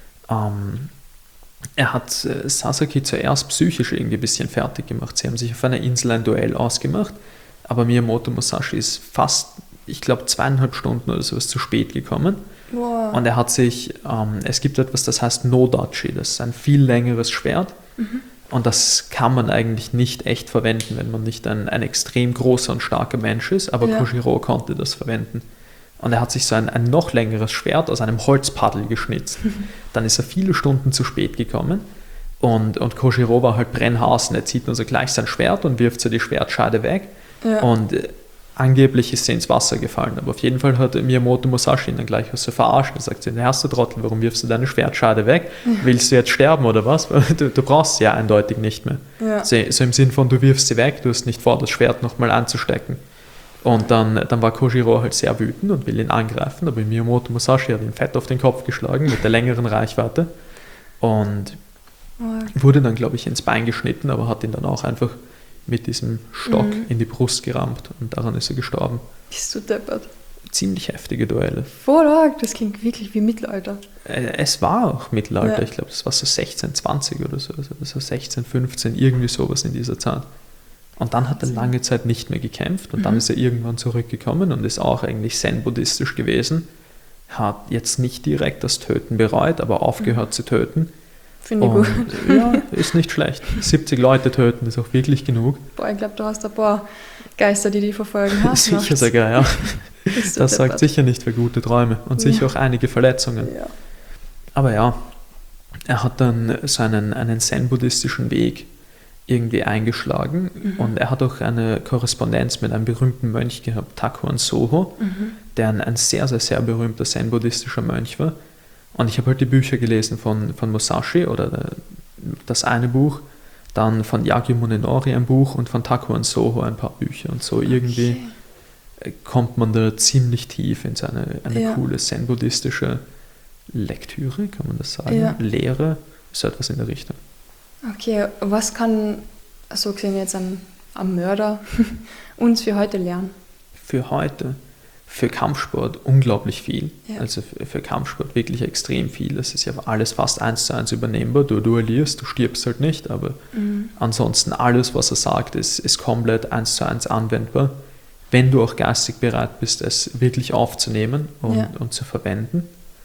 Er hat Sasaki zuerst psychisch irgendwie ein bisschen fertig gemacht. Sie haben sich auf einer Insel ein Duell ausgemacht, aber Miyamoto Musashi ist fast, ich glaube, 2,5 Stunden oder sowas zu spät gekommen. Wow. Und er hat sich, es gibt etwas, das heißt No-Dachi, das ist ein viel längeres Schwert. Und das kann man eigentlich nicht echt verwenden, wenn man nicht ein extrem großer und starker Mensch ist, aber Koshiro konnte das verwenden. Und er hat sich so ein noch längeres Schwert aus einem Holzpaddel geschnitzt. Dann ist er viele Stunden zu spät gekommen und Koshiro war halt brennhaß und er zieht nur so gleich sein Schwert und wirft so die Schwertscheide weg. Ja. Und angeblich ist sie ins Wasser gefallen, aber auf jeden Fall hat Miyamoto Musashi ihn dann gleich so verarscht. Er sagt, hast du Trottel, warum wirfst du deine Schwertscheide weg? Willst du jetzt sterben oder was? Du brauchst sie ja eindeutig nicht mehr. Ja. So im Sinn von, du wirfst sie weg, du hast nicht vor, das Schwert nochmal anzustecken. Und dann war Koshiro halt sehr wütend und will ihn angreifen, aber Miyamoto Musashi hat ihn fett auf den Kopf geschlagen mit der längeren Reichweite und wurde dann, glaube ich, ins Bein geschnitten, aber hat ihn dann auch einfach mit diesem Stock in die Brust gerammt und daran ist er gestorben. Bist du deppert? Ziemlich heftige Duelle. Voll arg, das klingt wirklich wie Mittelalter. Es war auch Mittelalter, ich glaube, das war so 1620 oder so, also 16, 15, irgendwie sowas in dieser Zeit. Und dann hat er lange Zeit nicht mehr gekämpft und dann ist er irgendwann zurückgekommen und ist auch eigentlich zen-buddhistisch gewesen. Hat jetzt nicht direkt das Töten bereut, aber aufgehört zu töten. Finde ich gut. Ja, ist nicht schlecht. 70 Leute töten ist auch wirklich genug. Boah, ich glaube, du hast ein paar Geister, die verfolgen hast. Sicher sogar, ja. Das sorgt sicher nicht für gute Träume und sicher auch einige Verletzungen. Ja. Aber ja, er hat dann so einen zen-buddhistischen Weg irgendwie eingeschlagen und er hat auch eine Korrespondenz mit einem berühmten Mönch gehabt, Takuan Soho, der ein sehr, sehr, sehr berühmter zen-buddhistischer Mönch war. Und ich habe halt die Bücher gelesen von Musashi oder das eine Buch, dann von Yagyu Munenori ein Buch und von Takuan Soho ein paar Bücher. Und so irgendwie kommt man da ziemlich tief in eine coole zen-buddhistische Lektüre, kann man das sagen? Ja. Lehre, so etwas in der Richtung. Okay, was kann, so gesehen jetzt am Mörder, uns für heute lernen? Für heute? Für Kampfsport unglaublich viel. Ja. Also für Kampfsport wirklich extrem viel. Das ist ja alles fast 1:1 übernehmbar. Du duellierst, du stirbst halt nicht, aber ansonsten alles, was er sagt, ist komplett 1:1 anwendbar, wenn du auch geistig bereit bist, es wirklich aufzunehmen und zu verwenden.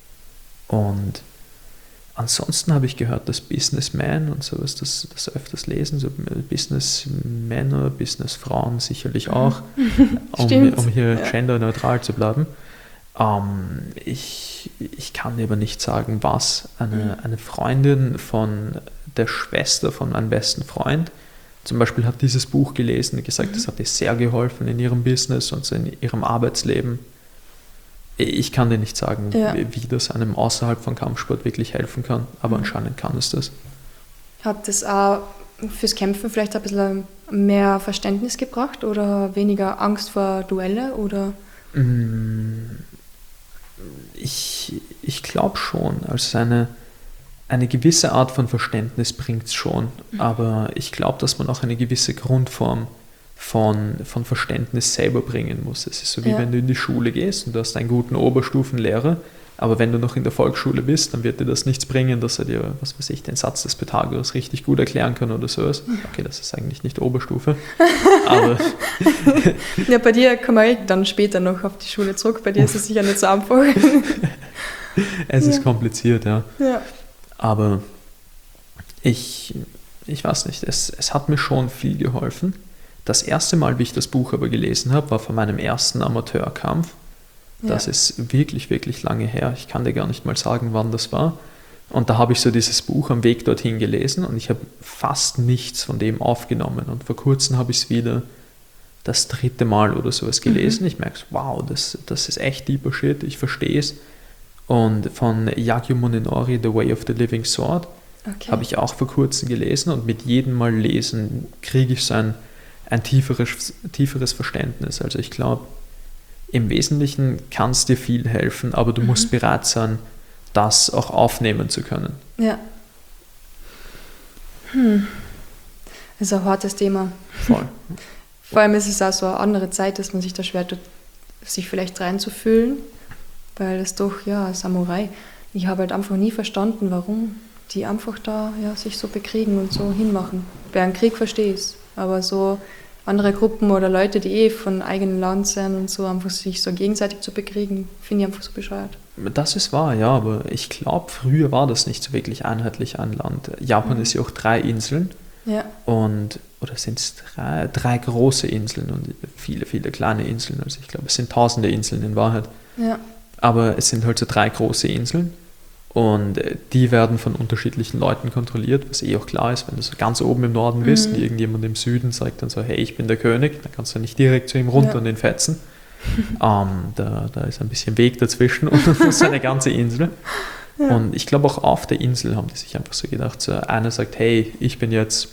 Und ansonsten habe ich gehört, dass Businessmen und sowas das öfters lesen, so Businessmänner, Businessfrauen sicherlich auch, um hier genderneutral zu bleiben, Ich kann dir aber nicht sagen, was. Eine Freundin von der Schwester von meinem besten Freund zum Beispiel hat dieses Buch gelesen und gesagt, das hat ihr sehr geholfen in ihrem Business und so in ihrem Arbeitsleben. Ich kann dir nicht sagen, wie das einem außerhalb von Kampfsport wirklich helfen kann, aber anscheinend kann es das. Hat das auch fürs Kämpfen vielleicht ein bisschen mehr Verständnis gebracht oder weniger Angst vor Duelle? Oder? Ich glaube schon. Also eine gewisse Art von Verständnis bringt es schon, aber ich glaube, dass man auch eine gewisse Grundform von Verständnis selber bringen muss. Es ist so, wie wenn du in die Schule gehst und du hast einen guten Oberstufenlehrer, aber wenn du noch in der Volksschule bist, dann wird dir das nichts bringen, dass er dir, was weiß ich, den Satz des Pythagoras richtig gut erklären kann oder sowas. Okay, das ist eigentlich nicht Oberstufe, aber... Ja, bei dir kommen wir dann später noch auf die Schule zurück, bei dir ist es sicher nicht so einfach. Es ist kompliziert, ja. Ja. Aber ich weiß nicht, es hat mir schon viel geholfen. Das erste Mal, wie ich das Buch aber gelesen habe, war von meinem ersten Amateurkampf. Das ist wirklich, wirklich lange her. Ich kann dir gar nicht mal sagen, wann das war. Und da habe ich so dieses Buch am Weg dorthin gelesen und ich habe fast nichts von dem aufgenommen. Und vor kurzem habe ich es wieder das 3. Mal oder sowas gelesen. Ich merke, wow, das ist echt deeper Shit, ich verstehe es. Und von Yagyu Monenori, The Way of the Living Sword, habe ich auch vor kurzem gelesen und mit jedem Mal lesen kriege ich so ein tieferes Verständnis. Also ich glaube, im Wesentlichen kann es dir viel helfen, aber du musst bereit sein, das auch aufnehmen zu können. Ja. Das ist ein hartes Thema. Voll. Vor allem ist es auch so eine andere Zeit, dass man sich da schwer tut, sich vielleicht reinzufühlen, weil es doch, Samurai, ich habe halt einfach nie verstanden, warum die einfach da sich so bekriegen und so hinmachen. Bei einem Krieg verstehe ich es, aber so andere Gruppen oder Leute, die von eigenen Land sind und so, einfach sich so gegenseitig zu bekriegen, finde ich einfach so bescheuert. Das ist wahr, ja, aber ich glaube, früher war das nicht so wirklich einheitlich ein Land. Japan ist ja auch 3 Inseln. Ja. Oder sind es 3 große Inseln und viele, viele kleine Inseln. Also ich glaube, es sind tausende Inseln in Wahrheit. Ja. Aber es sind halt so 3 große Inseln und die werden von unterschiedlichen Leuten kontrollitt, was auch klar ist, wenn du so ganz oben im Norden bist und irgendjemand im Süden sagt dann so, hey, ich bin der König, dann kannst du nicht direkt zu ihm runter und ihn fetzen. Da ist ein bisschen Weg dazwischen und das ist eine ganze Insel. Ja. Und ich glaube auch auf der Insel haben die sich einfach so gedacht, so einer sagt, hey, ich bin jetzt,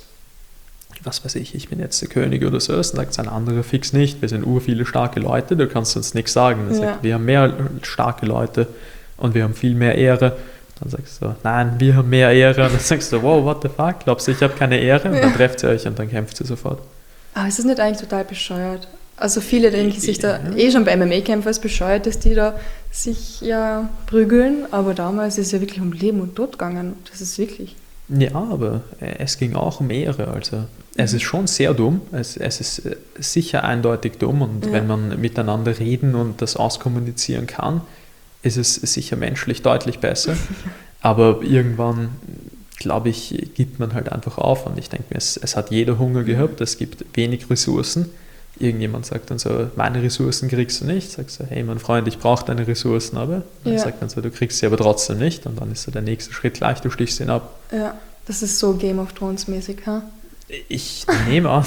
was weiß ich bin jetzt der König oder so, dann sagt ein anderer fix nicht, wir sind viele starke Leute, du kannst uns nichts sagen. Dann sagt, wir haben mehr starke Leute und wir haben viel mehr Ehre. Dann sagst du, nein, wir haben mehr Ehre. Und dann sagst du, wow, what the fuck, glaubst du, ich habe keine Ehre? Und dann trefft ihr euch und dann kämpft ihr sofort. Aber ist das nicht eigentlich total bescheuert? Also viele denken sich da schon bei MMA-Kämpfen als bescheuert, dass die da sich prügeln, aber damals ist es ja wirklich um Leben und Tod gegangen. Das ist wirklich... Ja, aber es ging auch um Ehre. Also es ist schon sehr dumm. Es ist sicher eindeutig dumm und wenn man miteinander reden und das auskommunizieren kann, ist es sicher menschlich deutlich besser. Aber irgendwann, glaube ich, gibt man halt einfach auf und ich denke mir, es hat jeder Hunger gehabt, es gibt wenig Ressourcen. Irgendjemand sagt dann so, meine Ressourcen kriegst du nicht. Sagst du, hey mein Freund, ich brauche deine Ressourcen, aber er sagt dann so, du kriegst sie aber trotzdem nicht und dann ist so der nächste Schritt gleich, du stichst ihn ab. Ja, das ist so Game of Thrones mäßig, ha? Ich nehme an.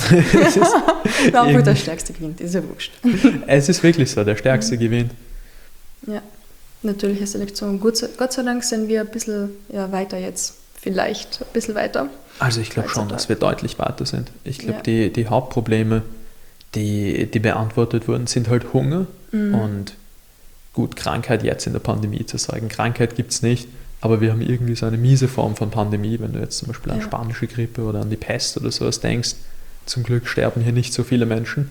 Einfach der Stärkste gewinnt, ist ja wurscht. Es ist wirklich so, der Stärkste gewinnt. Ja, natürliche Selektion. Gott sei Dank sind wir ein bisschen weiter jetzt. Vielleicht ein bisschen weiter. Also ich glaube schon, dass wir deutlich weiter sind. Ich glaube, die Hauptprobleme, die beantwortet wurden, sind halt Hunger und gut, Krankheit jetzt in der Pandemie zu sagen. Krankheit gibt es nicht, aber wir haben irgendwie so eine miese Form von Pandemie, wenn du jetzt zum Beispiel an spanische Grippe oder an die Pest oder sowas denkst. Zum Glück sterben hier nicht so viele Menschen.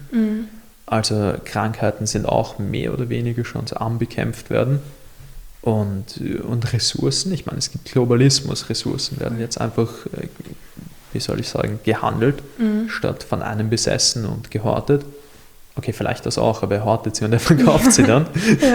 Also Krankheiten sind auch mehr oder weniger schon so am bekämpft werden. Und Ressourcen, ich meine, es gibt Globalismus, Ressourcen werden jetzt einfach, wie soll ich sagen, gehandelt, statt von einem besessen und gehortet. Okay, vielleicht das auch, aber er hortet sie und er verkauft sie dann.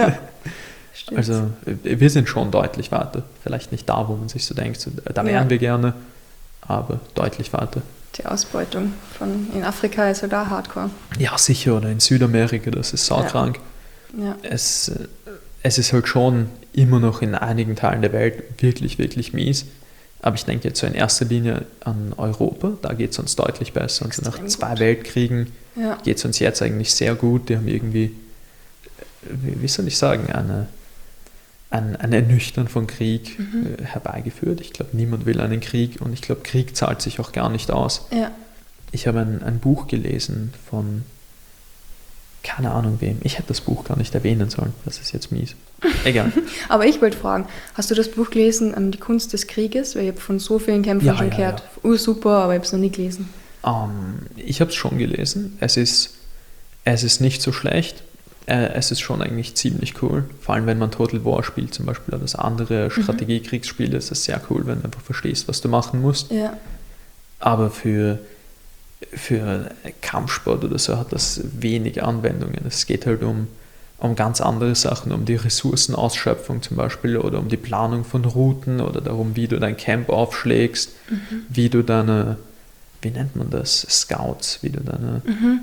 Also wir sind schon deutlich weiter. Vielleicht nicht da, wo man sich so denkt, da wären wir gerne, aber deutlich weiter. Die Ausbeutung in Afrika ist ja da hardcore. Ja, sicher, oder in Südamerika, das ist saukrank. Ja. es ist halt schon immer noch in einigen Teilen der Welt wirklich, wirklich mies. Aber ich denke jetzt so in erster Linie an Europa, da geht es uns deutlich besser. Und so nach 2 Weltkriegen geht es uns jetzt eigentlich sehr gut. Die haben irgendwie, wie soll ich sagen, ein Ernüchtern von Krieg herbeigeführt. Ich glaube, niemand will einen Krieg und ich glaube, Krieg zahlt sich auch gar nicht aus. Ja. Ich habe ein Buch gelesen von, keine Ahnung wem. Ich hätte das Buch gar nicht erwähnen sollen. Das ist jetzt mies. Egal. Aber ich wollte fragen, hast du das Buch gelesen, Die Kunst des Krieges? Weil ich habe von so vielen Kämpfern schon gehört. Super, aber ich habe es noch nie gelesen. Ich habe es schon gelesen. Es ist nicht so schlecht. Es ist schon eigentlich ziemlich cool. Vor allem, wenn man Total War spielt zum Beispiel oder das andere Strategiekriegsspiele, ist es sehr cool, wenn du einfach verstehst, was du machen musst. Ja. Aber für Kampfsport oder so hat das wenig Anwendungen. Es geht halt um ganz andere Sachen, um die Ressourcenausschöpfung zum Beispiel oder um die Planung von Routen oder darum, wie du dein Camp aufschlägst, wie du deine, wie nennt man das, Scouts, wie du deine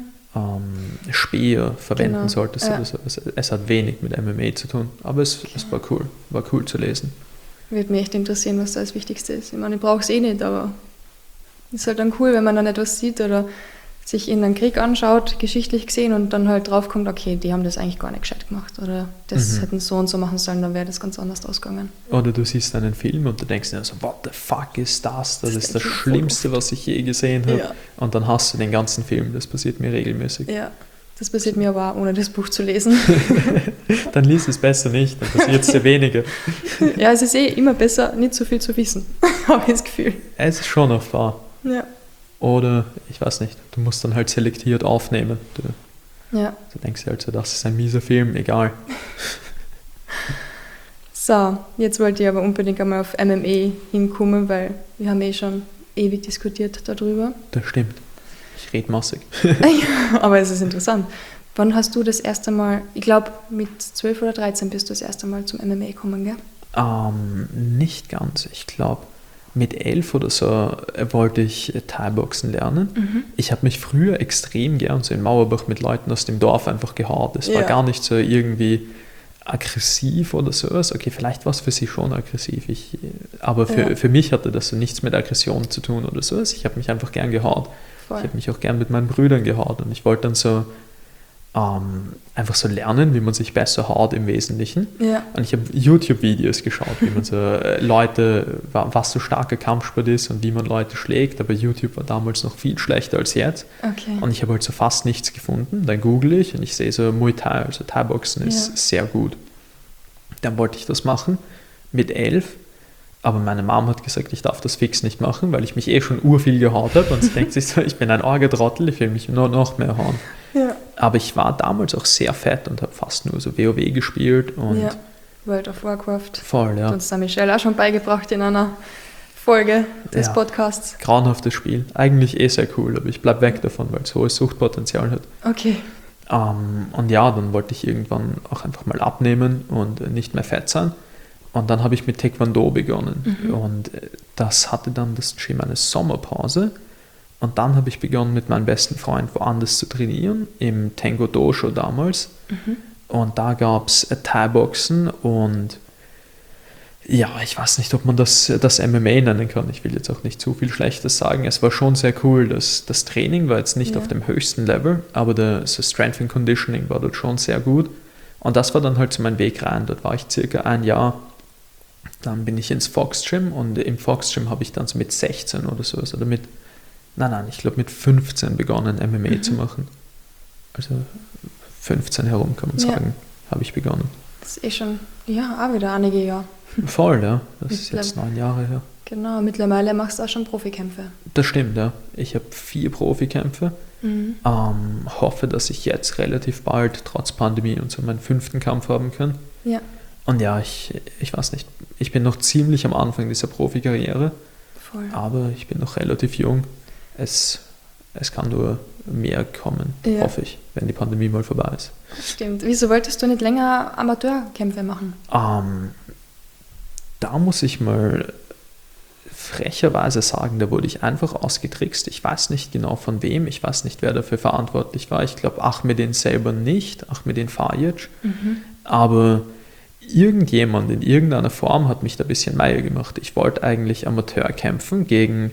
Speer verwenden solltest. Ja. Oder so. Es hat wenig mit MMA zu tun, aber es war cool zu lesen. Würde mich echt interessieren, was da das Wichtigste ist. Ich meine, ich brauche es eh nicht, aber es ist halt dann cool, wenn man dann etwas sieht oder sich in einen Krieg anschaut, geschichtlich gesehen, und dann halt draufkommt, okay, die haben das eigentlich gar nicht gescheit gemacht oder das hätten so und so machen sollen, dann wäre das ganz anders ausgegangen. Oder du siehst einen Film und du denkst dir so, what the fuck ist das? Das ist das Schlimmste, was ich je gesehen habe. Ja. Und dann hast du den ganzen Film. Das passiert mir regelmäßig. Ja, das passiert mir aber auch, ohne das Buch zu lesen. Dann lies es besser nicht, dann passiert es dir weniger. Ja, es ist immer besser, nicht so viel zu wissen, habe ich das Gefühl. Es ist schon oft wahr. Ja. Oder, ich weiß nicht, du musst dann halt selektiert aufnehmen. Du denkst dir halt so, das ist ein mieser Film, egal. So, jetzt wollte ich aber unbedingt einmal auf MMA hinkommen, weil wir haben schon ewig diskutiert darüber. Das stimmt. Ich rede massig. Ja, aber es ist interessant. Wann hast du das erste Mal, ich glaube mit 12 oder 13 bist du das erste Mal zum MMA gekommen, gell? Nicht ganz. Ich glaube, mit 11 oder so wollte ich Thai-Boxen lernen. Ich habe mich früher extrem gern so in Mauerbach mit Leuten aus dem Dorf einfach gehauen. Es war gar nicht so irgendwie aggressiv oder sowas. Okay, vielleicht war es für sie schon aggressiv. Aber für mich hatte das so nichts mit Aggression zu tun oder sowas. Ich habe mich einfach gern gehauen. Ich habe mich auch gern mit meinen Brüdern gehauen und ich wollte dann so einfach so lernen, wie man sich besser haut im Wesentlichen. Ja. Und ich habe YouTube-Videos geschaut, wie man so Leute, was so starker Kampfsport ist und wie man Leute schlägt. Aber YouTube war damals noch viel schlechter als jetzt. Okay. Und ich habe halt so fast nichts gefunden. Dann google ich und ich sehe so Muay Thai, also Thai-Boxen ist sehr gut. Dann wollte ich das machen mit 11. Aber meine Mom hat gesagt, ich darf das fix nicht machen, weil ich mich schon urviel gehauen habe. Und sie denkt sich so, ich bin ein Orgetrottel, ich will mich nur noch mehr hauen. Ja. Aber ich war damals auch sehr fett und habe fast nur so WoW gespielt. Und World of Warcraft. Voll, ja. Hat uns Michelle auch schon beigebracht in einer Folge des Podcasts. Grauenhaftes Spiel. Eigentlich sehr cool, aber ich bleibe weg davon, weil es hohes Suchtpotenzial hat. Okay. Und dann wollte ich irgendwann auch einfach mal abnehmen und nicht mehr fett sein. Und dann habe ich mit Taekwondo begonnen. Und das hatte dann das Gym eine Sommerpause. Und dann habe ich begonnen, mit meinem besten Freund woanders zu trainieren, im Tengo Dojo damals. Und da gab es Thai-Boxen und ich weiß nicht, ob man das MMA nennen kann. Ich will jetzt auch nicht zu viel Schlechtes sagen. Es war schon sehr cool. Das Training war jetzt nicht auf dem höchsten Level, aber das Strength and Conditioning war dort schon sehr gut. Und das war dann halt so mein Weg rein. Dort war ich circa ein Jahr. Dann bin ich ins Fox Gym und im Fox Gym habe ich dann so mit 16 oder sowas oder ich glaube mit 15 begonnen MMA zu machen. Also 15 herum kann man sagen, habe ich begonnen. Das ist schon, auch wieder einige Jahre. Voll, ja. Das ist jetzt 9 Jahre her. Genau, mittlerweile machst du auch schon Profikämpfe. Das stimmt, ja. Ich habe 4 Profikämpfe. Hoffe, dass ich jetzt relativ bald, trotz Pandemie und so, meinen 5. Kampf haben kann. Ja. Und ich weiß nicht, ich bin noch ziemlich am Anfang dieser Profikarriere. Voll. Aber ich bin noch relativ jung. Es kann nur mehr kommen, hoffe ich, wenn die Pandemie mal vorbei ist. Stimmt. Wieso wolltest du nicht länger Amateurkämpfe machen? Da muss ich mal frecherweise sagen, da wurde ich einfach ausgetrickst. Ich weiß nicht genau von wem, ich weiß nicht, wer dafür verantwortlich war. Ich glaube Ahmedin selber nicht, Ahmedin Fajic. Aber irgendjemand in irgendeiner Form hat mich da ein bisschen Meier gemacht. Ich wollte eigentlich Amateur kämpfen gegen,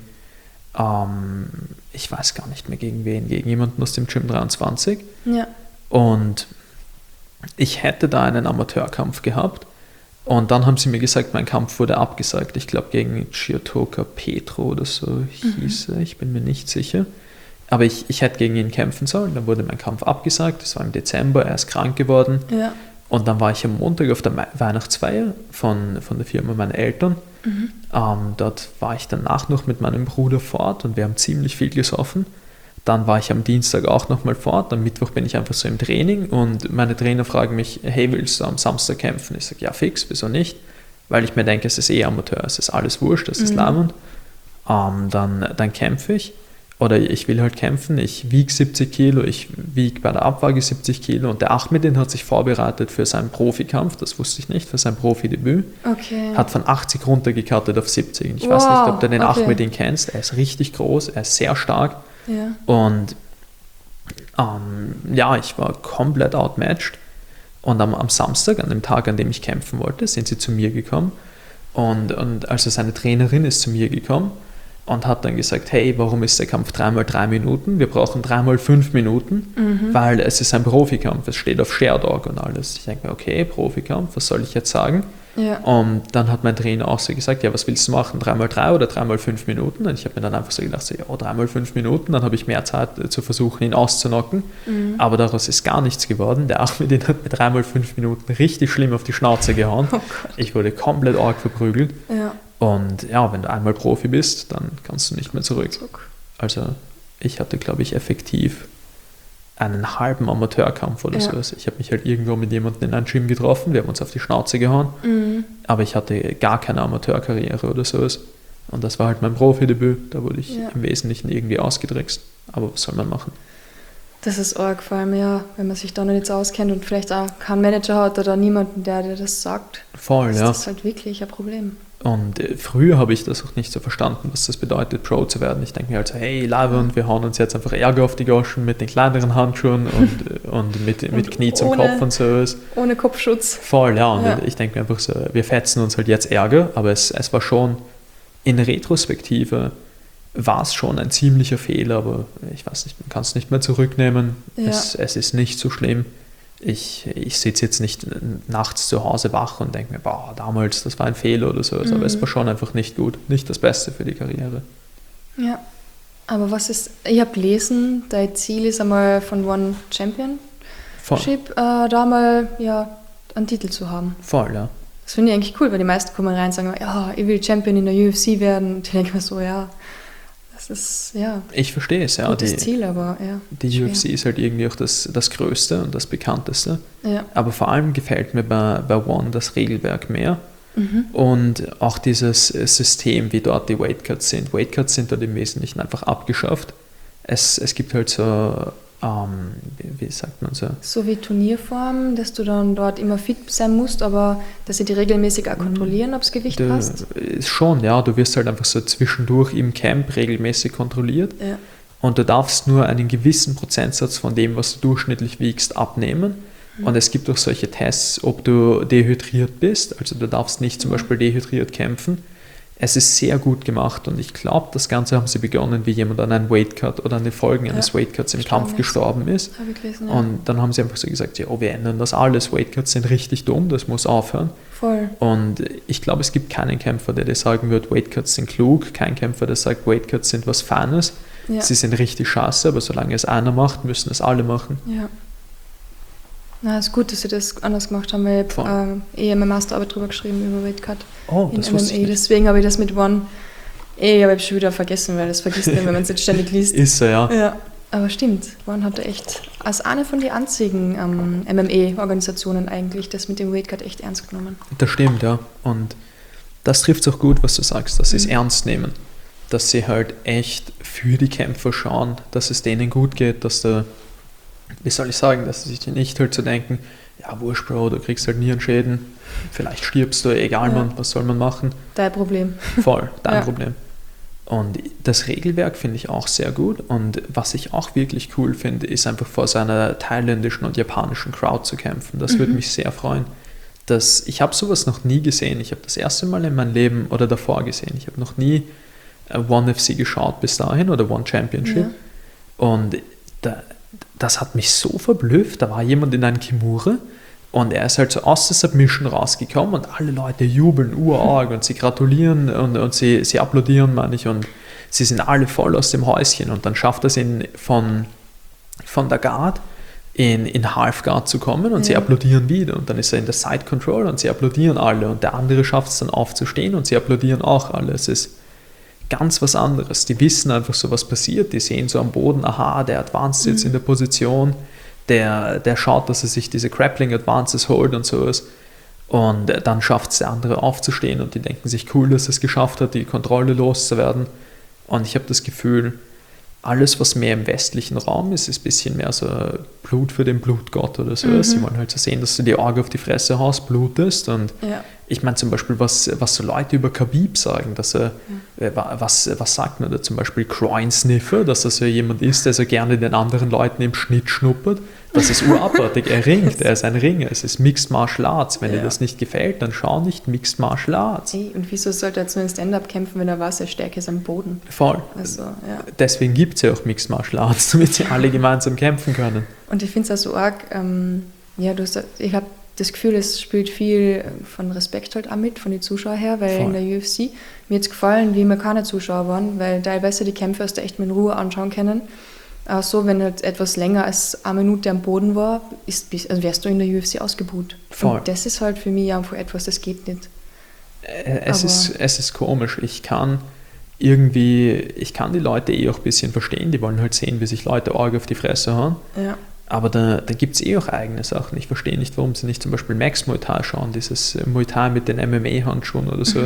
ich weiß gar nicht mehr gegen wen, gegen jemanden aus dem Gym 23. Ja. Und ich hätte da einen Amateurkampf gehabt. Und dann haben sie mir gesagt, mein Kampf wurde abgesagt. Ich glaube gegen Giantoka Petro oder so hieß er, ich bin mir nicht sicher. Aber ich hätte gegen ihn kämpfen sollen. Dann wurde mein Kampf abgesagt. Das war im Dezember, er ist krank geworden. Ja. Und dann war ich am Montag auf der Weihnachtsfeier von der Firma meiner Eltern. Dort war ich danach noch mit meinem Bruder fort und wir haben ziemlich viel gesoffen. Dann war ich am Dienstag auch nochmal fort. Am Mittwoch bin ich einfach so im Training und meine Trainer fragen mich, hey, willst du am Samstag kämpfen? Ich sage, ja fix, wieso nicht? Weil ich mir denke, es ist eh Amateur, es ist alles wurscht, es ist labernd. Dann kämpfe ich. Oder ich will halt kämpfen, ich wiege 70 Kilo, ich wiege bei der Abwaage 70 Kilo und der Ahmedin hat sich vorbereitet für seinen Profikampf, das wusste ich nicht, für sein Profidebüt. Okay. Hat von 80 runtergekattet auf 70. Ich weiß nicht, ob du den Ahmedin kennst, er ist richtig groß, er ist sehr stark. Ja. Und ich war komplett outmatched. Und am Samstag, an dem Tag, an dem ich kämpfen wollte, sind sie zu mir gekommen. Und also seine Trainerin ist zu mir gekommen und hat dann gesagt, hey, warum ist der Kampf 3x3 Minuten? Wir brauchen 3x5 Minuten, weil es ist ein Profikampf, es steht auf Sherdog und alles. Ich denke mir, okay, Profikampf, was soll ich jetzt sagen? Ja. Und dann hat mein Trainer auch so gesagt, ja, was willst du machen, 3x3 oder 3x5 Minuten? Und ich habe mir dann einfach so gedacht, so, ja, 3x5 Minuten, dann habe ich mehr Zeit zu versuchen, ihn auszunocken. Aber daraus ist gar nichts geworden. Der Ahmedin hat mir 3x5 Minuten richtig schlimm auf die Schnauze gehauen. Oh Gott. Ich wurde komplett arg verprügelt. Ja. Und ja, wenn du einmal Profi bist, dann kannst du nicht mehr zurück. Also ich hatte, glaube ich, effektiv einen halben Amateurkampf oder sowas. Ich habe mich halt irgendwo mit jemandem in einem Gym getroffen, wir haben uns auf die Schnauze gehauen, aber ich hatte gar keine Amateurkarriere oder sowas. Und das war halt mein Profidebüt, da wurde ich im Wesentlichen irgendwie ausgetrickst. Aber was soll man machen? Das ist arg, vor allem wenn man sich da noch nicht so auskennt und vielleicht auch keinen Manager hat oder niemanden, der dir das sagt. Voll, Das ist halt wirklich ein Problem. Und früher habe ich das auch nicht so verstanden, was das bedeutet, Pro zu werden. Ich denke mir also, hey, und wir hauen uns jetzt einfach Ärger auf die Goschen mit den kleineren Handschuhen und mit Knie zum Kopf und sowas. Ohne Kopfschutz. Voll, ja. Und ich denke mir einfach so, wir fetzen uns halt jetzt Ärger, aber es war schon, in Retrospektive war es schon ein ziemlicher Fehler, aber ich weiß nicht, man kann es nicht mehr zurücknehmen. Ja. Es ist nicht so schlimm. Ich sitze jetzt nicht nachts zu Hause wach und denke mir, boah, damals, das war ein Fehler oder so. Aber es war schon einfach nicht gut. Nicht das Beste für die Karriere. Ja, aber ich habe gelesen, dein Ziel ist einmal von One Championship, da mal einen Titel zu haben. Voll, ja. Das finde ich eigentlich cool, weil die meisten kommen rein und sagen, ja, ich will Champion in der UFC werden. Und ich denke mir so, das ist, ich verstehe es, ja. Gutes Ziel, aber die UFC ist halt irgendwie auch das Größte und das Bekannteste. Ja. Aber vor allem gefällt mir bei One das Regelwerk mehr. Und auch dieses System, wie dort die Weightcuts sind. Weightcuts sind dort im Wesentlichen einfach abgeschafft. Es gibt halt so, wie sagt man so? So wie Turnierform, dass du dann dort immer fit sein musst, aber dass sie die regelmäßig auch kontrollieren, ob das Gewicht passt? Schon, ja. Du wirst halt einfach so zwischendurch im Camp regelmäßig kontrolliert. Ja. Und du darfst nur einen gewissen Prozentsatz von dem, was du durchschnittlich wiegst, abnehmen. Und es gibt auch solche Tests, ob du dehydriert bist. Also du darfst nicht zum Beispiel dehydriert kämpfen. Es ist sehr gut gemacht und ich glaube, das Ganze haben sie begonnen, wie jemand an einem Weightcut oder an den Folgen eines Weightcuts im Kampf gestorben ist. Habe ich gelesen, ja. Und dann haben sie einfach so gesagt, ja, wir ändern das alles. Weightcuts sind richtig dumm, das muss aufhören. Voll. Und ich glaube, es gibt keinen Kämpfer, der dir sagen wird, Weightcuts sind klug. Kein Kämpfer, der sagt, Weightcuts sind was Feines. Ja. Sie sind richtig scheiße, aber solange es einer macht, müssen es alle machen. Ja. Na, es ist gut, dass sie das anders gemacht haben, weil ich habe meine Masterarbeit drüber geschrieben, über Weightcut in MMA. Deswegen habe ich das mit One, ich habe schon wieder vergessen, weil das vergisst man, wenn man es jetzt ständig liest. Ist so, ja. Aber stimmt, One hatte echt, als eine von den einzigen MMA-Organisationen eigentlich, das mit dem Weightcut echt ernst genommen. Das stimmt, ja. Und das trifft es auch gut, was du sagst, dass sie es ernst nehmen. Dass sie halt echt für die Kämpfer schauen, dass es denen gut geht, dass du, wie soll ich sagen, dass sie sich nicht halt zu denken, ja, wurscht, Bro, du kriegst halt Nierenschäden, vielleicht stirbst du, egal, Mann, was soll man machen? Dein Problem. Voll, dein Problem. Und das Regelwerk finde ich auch sehr gut und was ich auch wirklich cool finde, ist einfach vor so einer thailändischen und japanischen Crowd zu kämpfen. Das würde mich sehr freuen. ich habe sowas noch nie gesehen. Ich habe das erste Mal in meinem Leben oder davor gesehen. Ich habe noch nie One FC geschaut bis dahin oder One Championship. Ja. Und das hat mich so verblüfft. Da war jemand in einem Kimura und er ist halt so aus der Submission rausgekommen und alle Leute jubeln urarg und sie gratulieren und sie applaudieren, meine ich, und sie sind alle voll aus dem Häuschen. Und dann schafft er es von der Guard in Half Guard zu kommen und sie applaudieren wieder. Und dann ist er in der Side Control und sie applaudieren alle. Und der andere schafft es dann aufzustehen und sie applaudieren auch alle. Es ist ganz was anderes. Die wissen einfach so, was passiert. Die sehen so am Boden, aha, der advanced jetzt in der Position, der schaut, dass er sich diese Grappling Advances holt und sowas. Und dann schafft es der andere aufzustehen und die denken sich, cool, dass er es geschafft hat, die Kontrolle loszuwerden. Und ich habe das Gefühl, alles, was mehr im westlichen Raum ist, ist ein bisschen mehr so Blut für den Blutgott oder so. Sie wollen halt so sehen, dass du die Augen auf die Fresse haust, blutest. Und ich meine zum Beispiel, was so Leute über Khabib sagen, dass er, was sagt man da zum Beispiel, Groin Sniffer, dass er so jemand ist, der so gerne den anderen Leuten im Schnitt schnuppert. Das ist urabartig, er ringt, er ist ein Ringer, es ist Mixed Martial Arts. Wenn dir das nicht gefällt, dann schau nicht Mixed Martial Arts. Ey, und wieso sollte er zu einem Stand-Up kämpfen, wenn er weiß, er Stärke ist am Boden? Voll. Also, Deswegen gibt es ja auch Mixed Martial Arts, damit sie alle gemeinsam kämpfen können. Und ich finde es auch so arg, ich habe das Gefühl, es spielt viel von Respekt halt auch mit, von den Zuschauern her, weil in der UFC, mir hat es gefallen, wie wir keine Zuschauer waren, weil teilweise die Kämpfe hast du echt mit Ruhe anschauen können. Auch so, wenn halt etwas länger als eine Minute am Boden war, wärst du in der UFC ausgebuht. Voll. Und das ist halt für mich einfach etwas, das geht nicht. Es ist komisch. Ich kann die Leute auch ein bisschen verstehen, die wollen halt sehen, wie sich Leute arg auf die Fresse hauen. Ja. Aber da gibt es auch eigene Sachen. Ich verstehe nicht, warum sie nicht zum Beispiel Max Muay Thai schauen, dieses Muay Thai mit den MMA-Handschuhen oder so.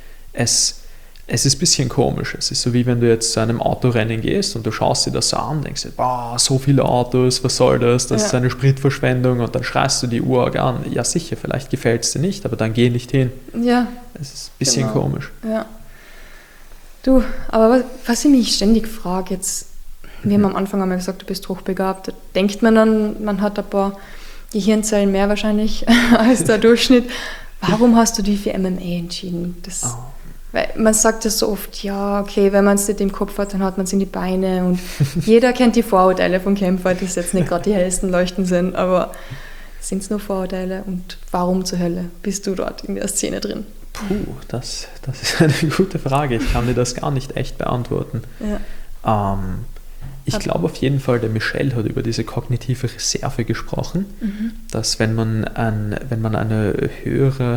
Es ist ein bisschen komisch. Es ist so, wie wenn du jetzt zu einem Autorennen gehst und du schaust dir das so an und denkst, boah, so viele Autos, was soll das? Das ist eine Spritverschwendung, und dann schreist du die Uhr an. Ja sicher, vielleicht gefällt es dir nicht, aber dann geh nicht hin. Ja. Es ist ein bisschen komisch. Ja. Du, aber was ich mich ständig frage jetzt, wir haben am Anfang einmal gesagt, du bist hochbegabt, da denkt man dann, man hat ein paar Gehirnzellen mehr wahrscheinlich als der Durchschnitt. Warum hast du dich für MMA entschieden? Weil man sagt ja so oft, ja, okay, wenn man es nicht im Kopf hat, dann hat man es in die Beine, und jeder kennt die Vorurteile von Kämpfern, die jetzt nicht gerade die hellsten Leuchten sind, aber sind es nur Vorurteile, und warum zur Hölle bist du dort in der Szene drin? Puh, das ist eine gute Frage, ich kann dir das gar nicht echt beantworten. Ja. Ich glaube auf jeden Fall, der Michel hat über diese kognitive Reserve gesprochen, dass wenn man eine höhere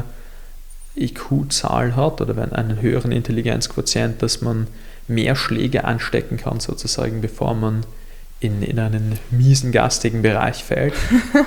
IQ-Zahl hat oder wenn einen höheren Intelligenzquotient, dass man mehr Schläge anstecken kann sozusagen, bevor man in einen miesen, gastigen Bereich fällt.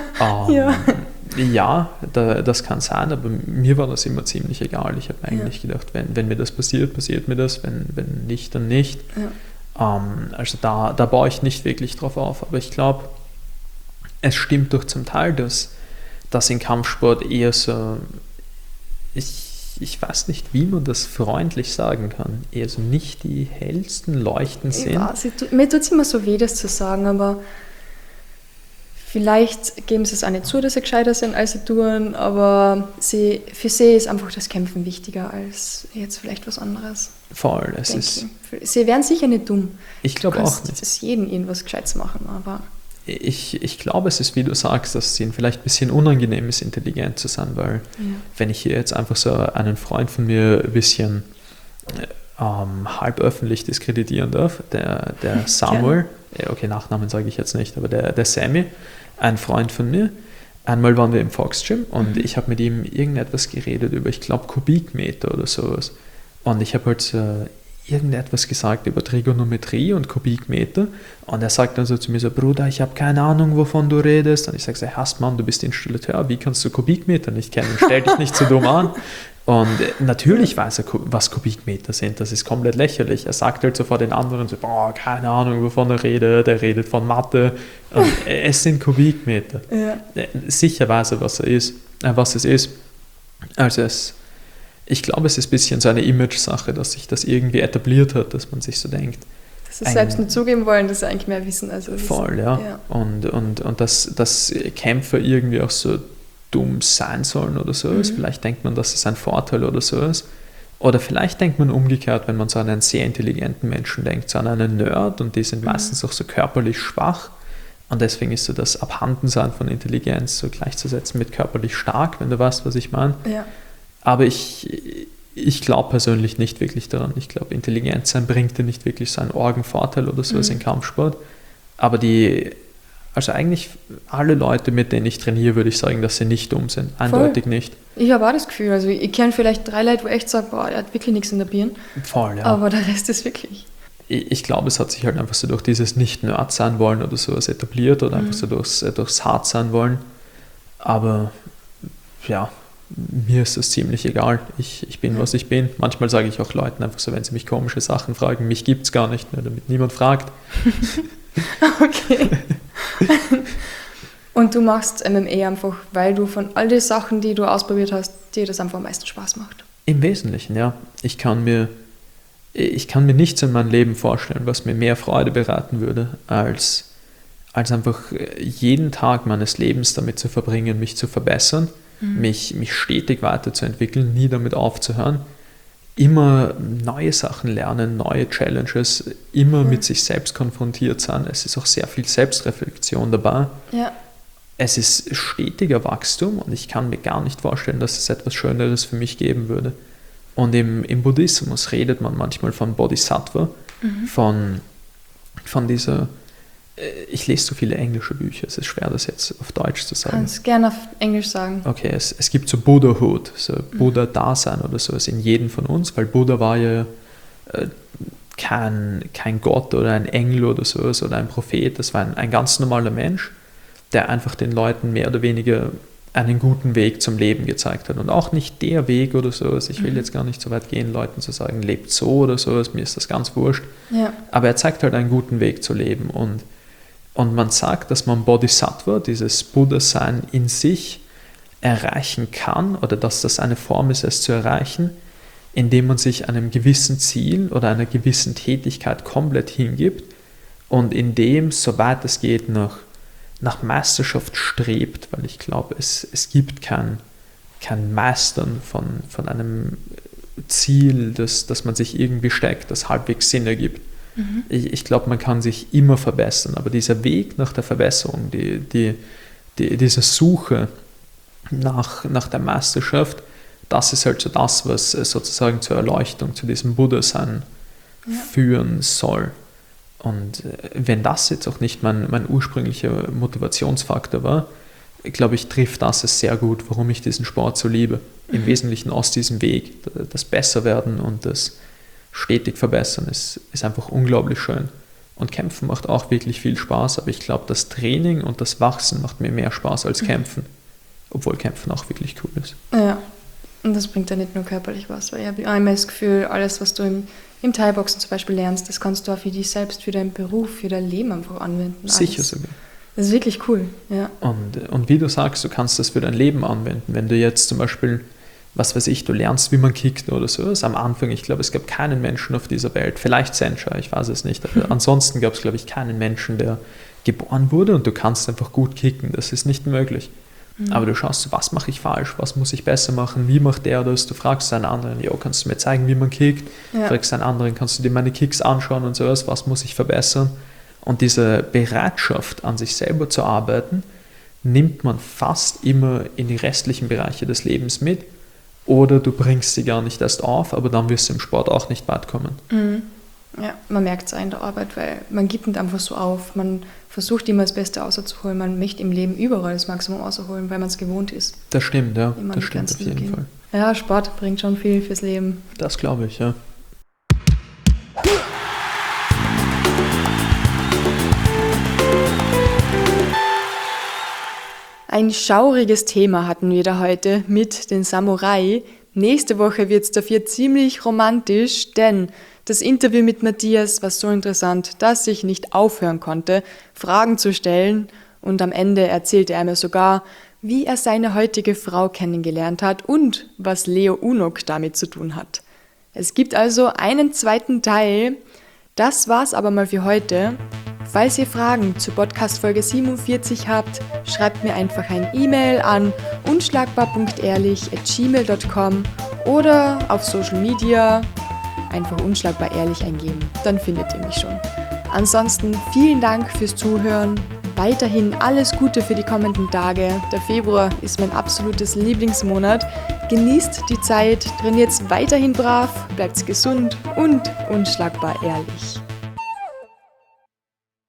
Ja, das kann sein, aber mir war das immer ziemlich egal. Ich habe eigentlich gedacht, wenn mir das passiert, passiert mir das, wenn nicht, dann nicht. Ja. Also da baue ich nicht wirklich drauf auf, aber ich glaube, es stimmt doch zum Teil, dass in Kampfsport eher so, ich weiß nicht, wie man das freundlich sagen kann, eher so nicht die hellsten Leuchten sind. Mir tut es immer so weh, das zu sagen, aber vielleicht geben sie es auch nicht zu, dass sie gescheiter sind, als sie tun, aber für sie ist einfach das Kämpfen wichtiger als jetzt vielleicht was anderes. Voll, sie wären sicher nicht dumm. Ich glaube auch nicht. Es ist jedem irgendwas Gescheites machen, aber... Ich glaube, es ist, wie du sagst, dass es ihnen vielleicht ein bisschen unangenehm ist, intelligent zu sein, weil wenn ich hier jetzt einfach so einen Freund von mir ein bisschen halb öffentlich diskreditieren darf, der Samuel, okay, Nachnamen sage ich jetzt nicht, aber der Sammy, ein Freund von mir, einmal waren wir im Fox Gym und ich habe mit ihm irgendetwas geredet über, ich glaube, Kubikmeter oder sowas. Und ich habe halt irgendetwas gesagt über Trigonometrie und Kubikmeter, und er sagt dann so zu mir so, Bruder, ich habe keine Ahnung, wovon du redest. Und ich sage so, Mann, du bist Installateur, wie kannst du Kubikmeter nicht kennen? Stell dich nicht so dumm an. Und natürlich weiß er, was Kubikmeter sind, das ist komplett lächerlich. Er sagt halt so vor den anderen so, boah, keine Ahnung, wovon er redet von Mathe. Und es sind Kubikmeter. Ja. Sicher weiß er, was es ist. Also ich glaube, es ist ein bisschen so eine Image-Sache, dass sich das irgendwie etabliert hat, dass man sich so denkt. Dass sie es selbst nicht zugeben wollen, dass sie eigentlich mehr wissen. Also voll, ja. Und dass Kämpfer irgendwie auch so dumm sein sollen oder so ist. Vielleicht denkt man, dass es ein Vorteil oder so ist. Oder vielleicht denkt man umgekehrt, wenn man so an einen sehr intelligenten Menschen denkt, so an einen Nerd, und die sind meistens auch so körperlich schwach. Und deswegen ist so das Abhandensein von Intelligenz so gleichzusetzen mit körperlich stark, wenn du weißt, was ich meine. Ja. Aber ich glaube persönlich nicht wirklich daran. Ich glaube, Intelligenz sein bringt dir nicht wirklich so einen Orgenvorteil oder sowas im Kampfsport. Aber also eigentlich alle Leute, mit denen ich trainiere, würde ich sagen, dass sie nicht dumm sind. Eindeutig nicht. Ich habe auch das Gefühl, also ich kenne vielleicht 3 Leute, wo echt sagen, boah, er hat wirklich nichts in der Birne. Voll, ja. Aber der Rest ist wirklich. Ich glaube, es hat sich halt einfach so durch dieses Nicht-Nerd sein wollen oder sowas etabliert oder einfach so durchs Hart sein wollen. Aber ja, mir ist das ziemlich egal. Ich bin, was ich bin. Manchmal sage ich auch Leuten einfach so, wenn sie mich komische Sachen fragen, mich gibt es gar nicht, nur damit niemand fragt. Okay. Und du machst MMA einfach, weil du von all den Sachen, die du ausprobiert hast, dir das einfach am meisten Spaß macht. Im Wesentlichen, ja. Ich kann mir nichts in meinem Leben vorstellen, was mir mehr Freude bereiten würde, als einfach jeden Tag meines Lebens damit zu verbringen, mich zu verbessern, mich stetig weiterzuentwickeln, nie damit aufzuhören, immer neue Sachen lernen, neue Challenges, immer mit sich selbst konfrontiert sein. Es ist auch sehr viel Selbstreflexion dabei. Ja. Es ist stetiger Wachstum und ich kann mir gar nicht vorstellen, dass es etwas Schöneres für mich geben würde. Und im Buddhismus redet man manchmal von Bodhisattva, von dieser, ich lese so viele englische Bücher, es ist schwer, das jetzt auf Deutsch zu sagen. Kannst gerne auf Englisch sagen. Okay, es gibt so Buddhahood, so Buddha-Dasein oder sowas in jedem von uns, weil Buddha war ja kein Gott oder ein Engel oder sowas oder ein Prophet, das war ein ganz normaler Mensch, der einfach den Leuten mehr oder weniger einen guten Weg zum Leben gezeigt hat. Und auch nicht der Weg oder sowas. Ich will jetzt gar nicht so weit gehen, Leuten zu sagen, lebt so oder sowas, mir ist das ganz wurscht. Ja. Aber er zeigt halt einen guten Weg zu leben. Und man sagt, dass man Bodhisattva, dieses Buddha-Sein in sich, erreichen kann oder dass das eine Form ist, es zu erreichen, indem man sich einem gewissen Ziel oder einer gewissen Tätigkeit komplett hingibt und indem, soweit es geht, nach Meisterschaft strebt, weil ich glaube, es gibt kein Meistern von einem Ziel, das man sich irgendwie steckt, das halbwegs Sinn ergibt. Ich glaube, man kann sich immer verbessern, aber dieser Weg nach der Verbesserung, diese Suche nach der Meisterschaft, das ist halt so das, was sozusagen zur Erleuchtung, zu diesem Buddha-Sein führen soll. Und wenn das jetzt auch nicht mein ursprünglicher Motivationsfaktor war, glaube ich, trifft das es sehr gut, warum ich diesen Sport so liebe. Im Wesentlichen aus diesem Weg. Das Besserwerden und das stetig Verbessern ist einfach unglaublich schön. Und Kämpfen macht auch wirklich viel Spaß, aber ich glaube, das Training und das Wachsen macht mir mehr Spaß als Kämpfen. Obwohl Kämpfen auch wirklich cool ist. Ja, und das bringt ja nicht nur körperlich was, weil ich habe immer das Gefühl, alles, was du im Thai-Boxen zum Beispiel lernst, das kannst du auch für dich selbst, für deinen Beruf, für dein Leben einfach anwenden. Sicher sogar. Das ist wirklich cool, ja. Und wie du sagst, du kannst das für dein Leben anwenden. Wenn du jetzt zum Beispiel, was weiß ich, du lernst, wie man kickt oder so, am Anfang, ich glaube, es gab keinen Menschen auf dieser Welt, vielleicht Sancha, ich weiß es nicht, aber ansonsten gab es, glaube ich, keinen Menschen, der geboren wurde und du kannst einfach gut kicken. Das ist nicht möglich. Aber du schaust, was mache ich falsch, was muss ich besser machen, wie macht der das? Du fragst einen anderen, kannst du mir zeigen, wie man kickt? Ja. Fragst einen anderen, kannst du dir meine Kicks anschauen und sowas, was muss ich verbessern? Und diese Bereitschaft, an sich selber zu arbeiten, nimmt man fast immer in die restlichen Bereiche des Lebens mit oder du bringst sie gar nicht erst auf, aber dann wirst du im Sport auch nicht weit kommen. Ja, man merkt es auch in der Arbeit, weil man gibt nicht einfach so auf, man versucht immer das Beste rauszuholen, man möchte im Leben überall das Maximum rausholen, weil man es gewohnt ist. Das stimmt, ja, das stimmt auf jeden Fall. Ja, Sport bringt schon viel fürs Leben. Das glaube ich, ja. Ein schauriges Thema hatten wir da heute mit den Samurai. Nächste Woche wird es dafür ziemlich romantisch, denn das Interview mit Matthias war so interessant, dass ich nicht aufhören konnte, Fragen zu stellen. Und am Ende erzählte er mir sogar, wie er seine heutige Frau kennengelernt hat und was Leo Unok damit zu tun hat. Es gibt also einen zweiten Teil. Das war's aber mal für heute. Falls ihr Fragen zur Podcast-Folge 47 habt, schreibt mir einfach ein E-Mail an unschlagbar.ehrlich@gmail.com oder auf Social Media einfach unschlagbar ehrlich eingeben. Dann findet ihr mich schon. Ansonsten vielen Dank fürs Zuhören. Weiterhin alles Gute für die kommenden Tage. Der Februar ist mein absolutes Lieblingsmonat. Genießt die Zeit, trainiert weiterhin brav, bleibt gesund und unschlagbar ehrlich.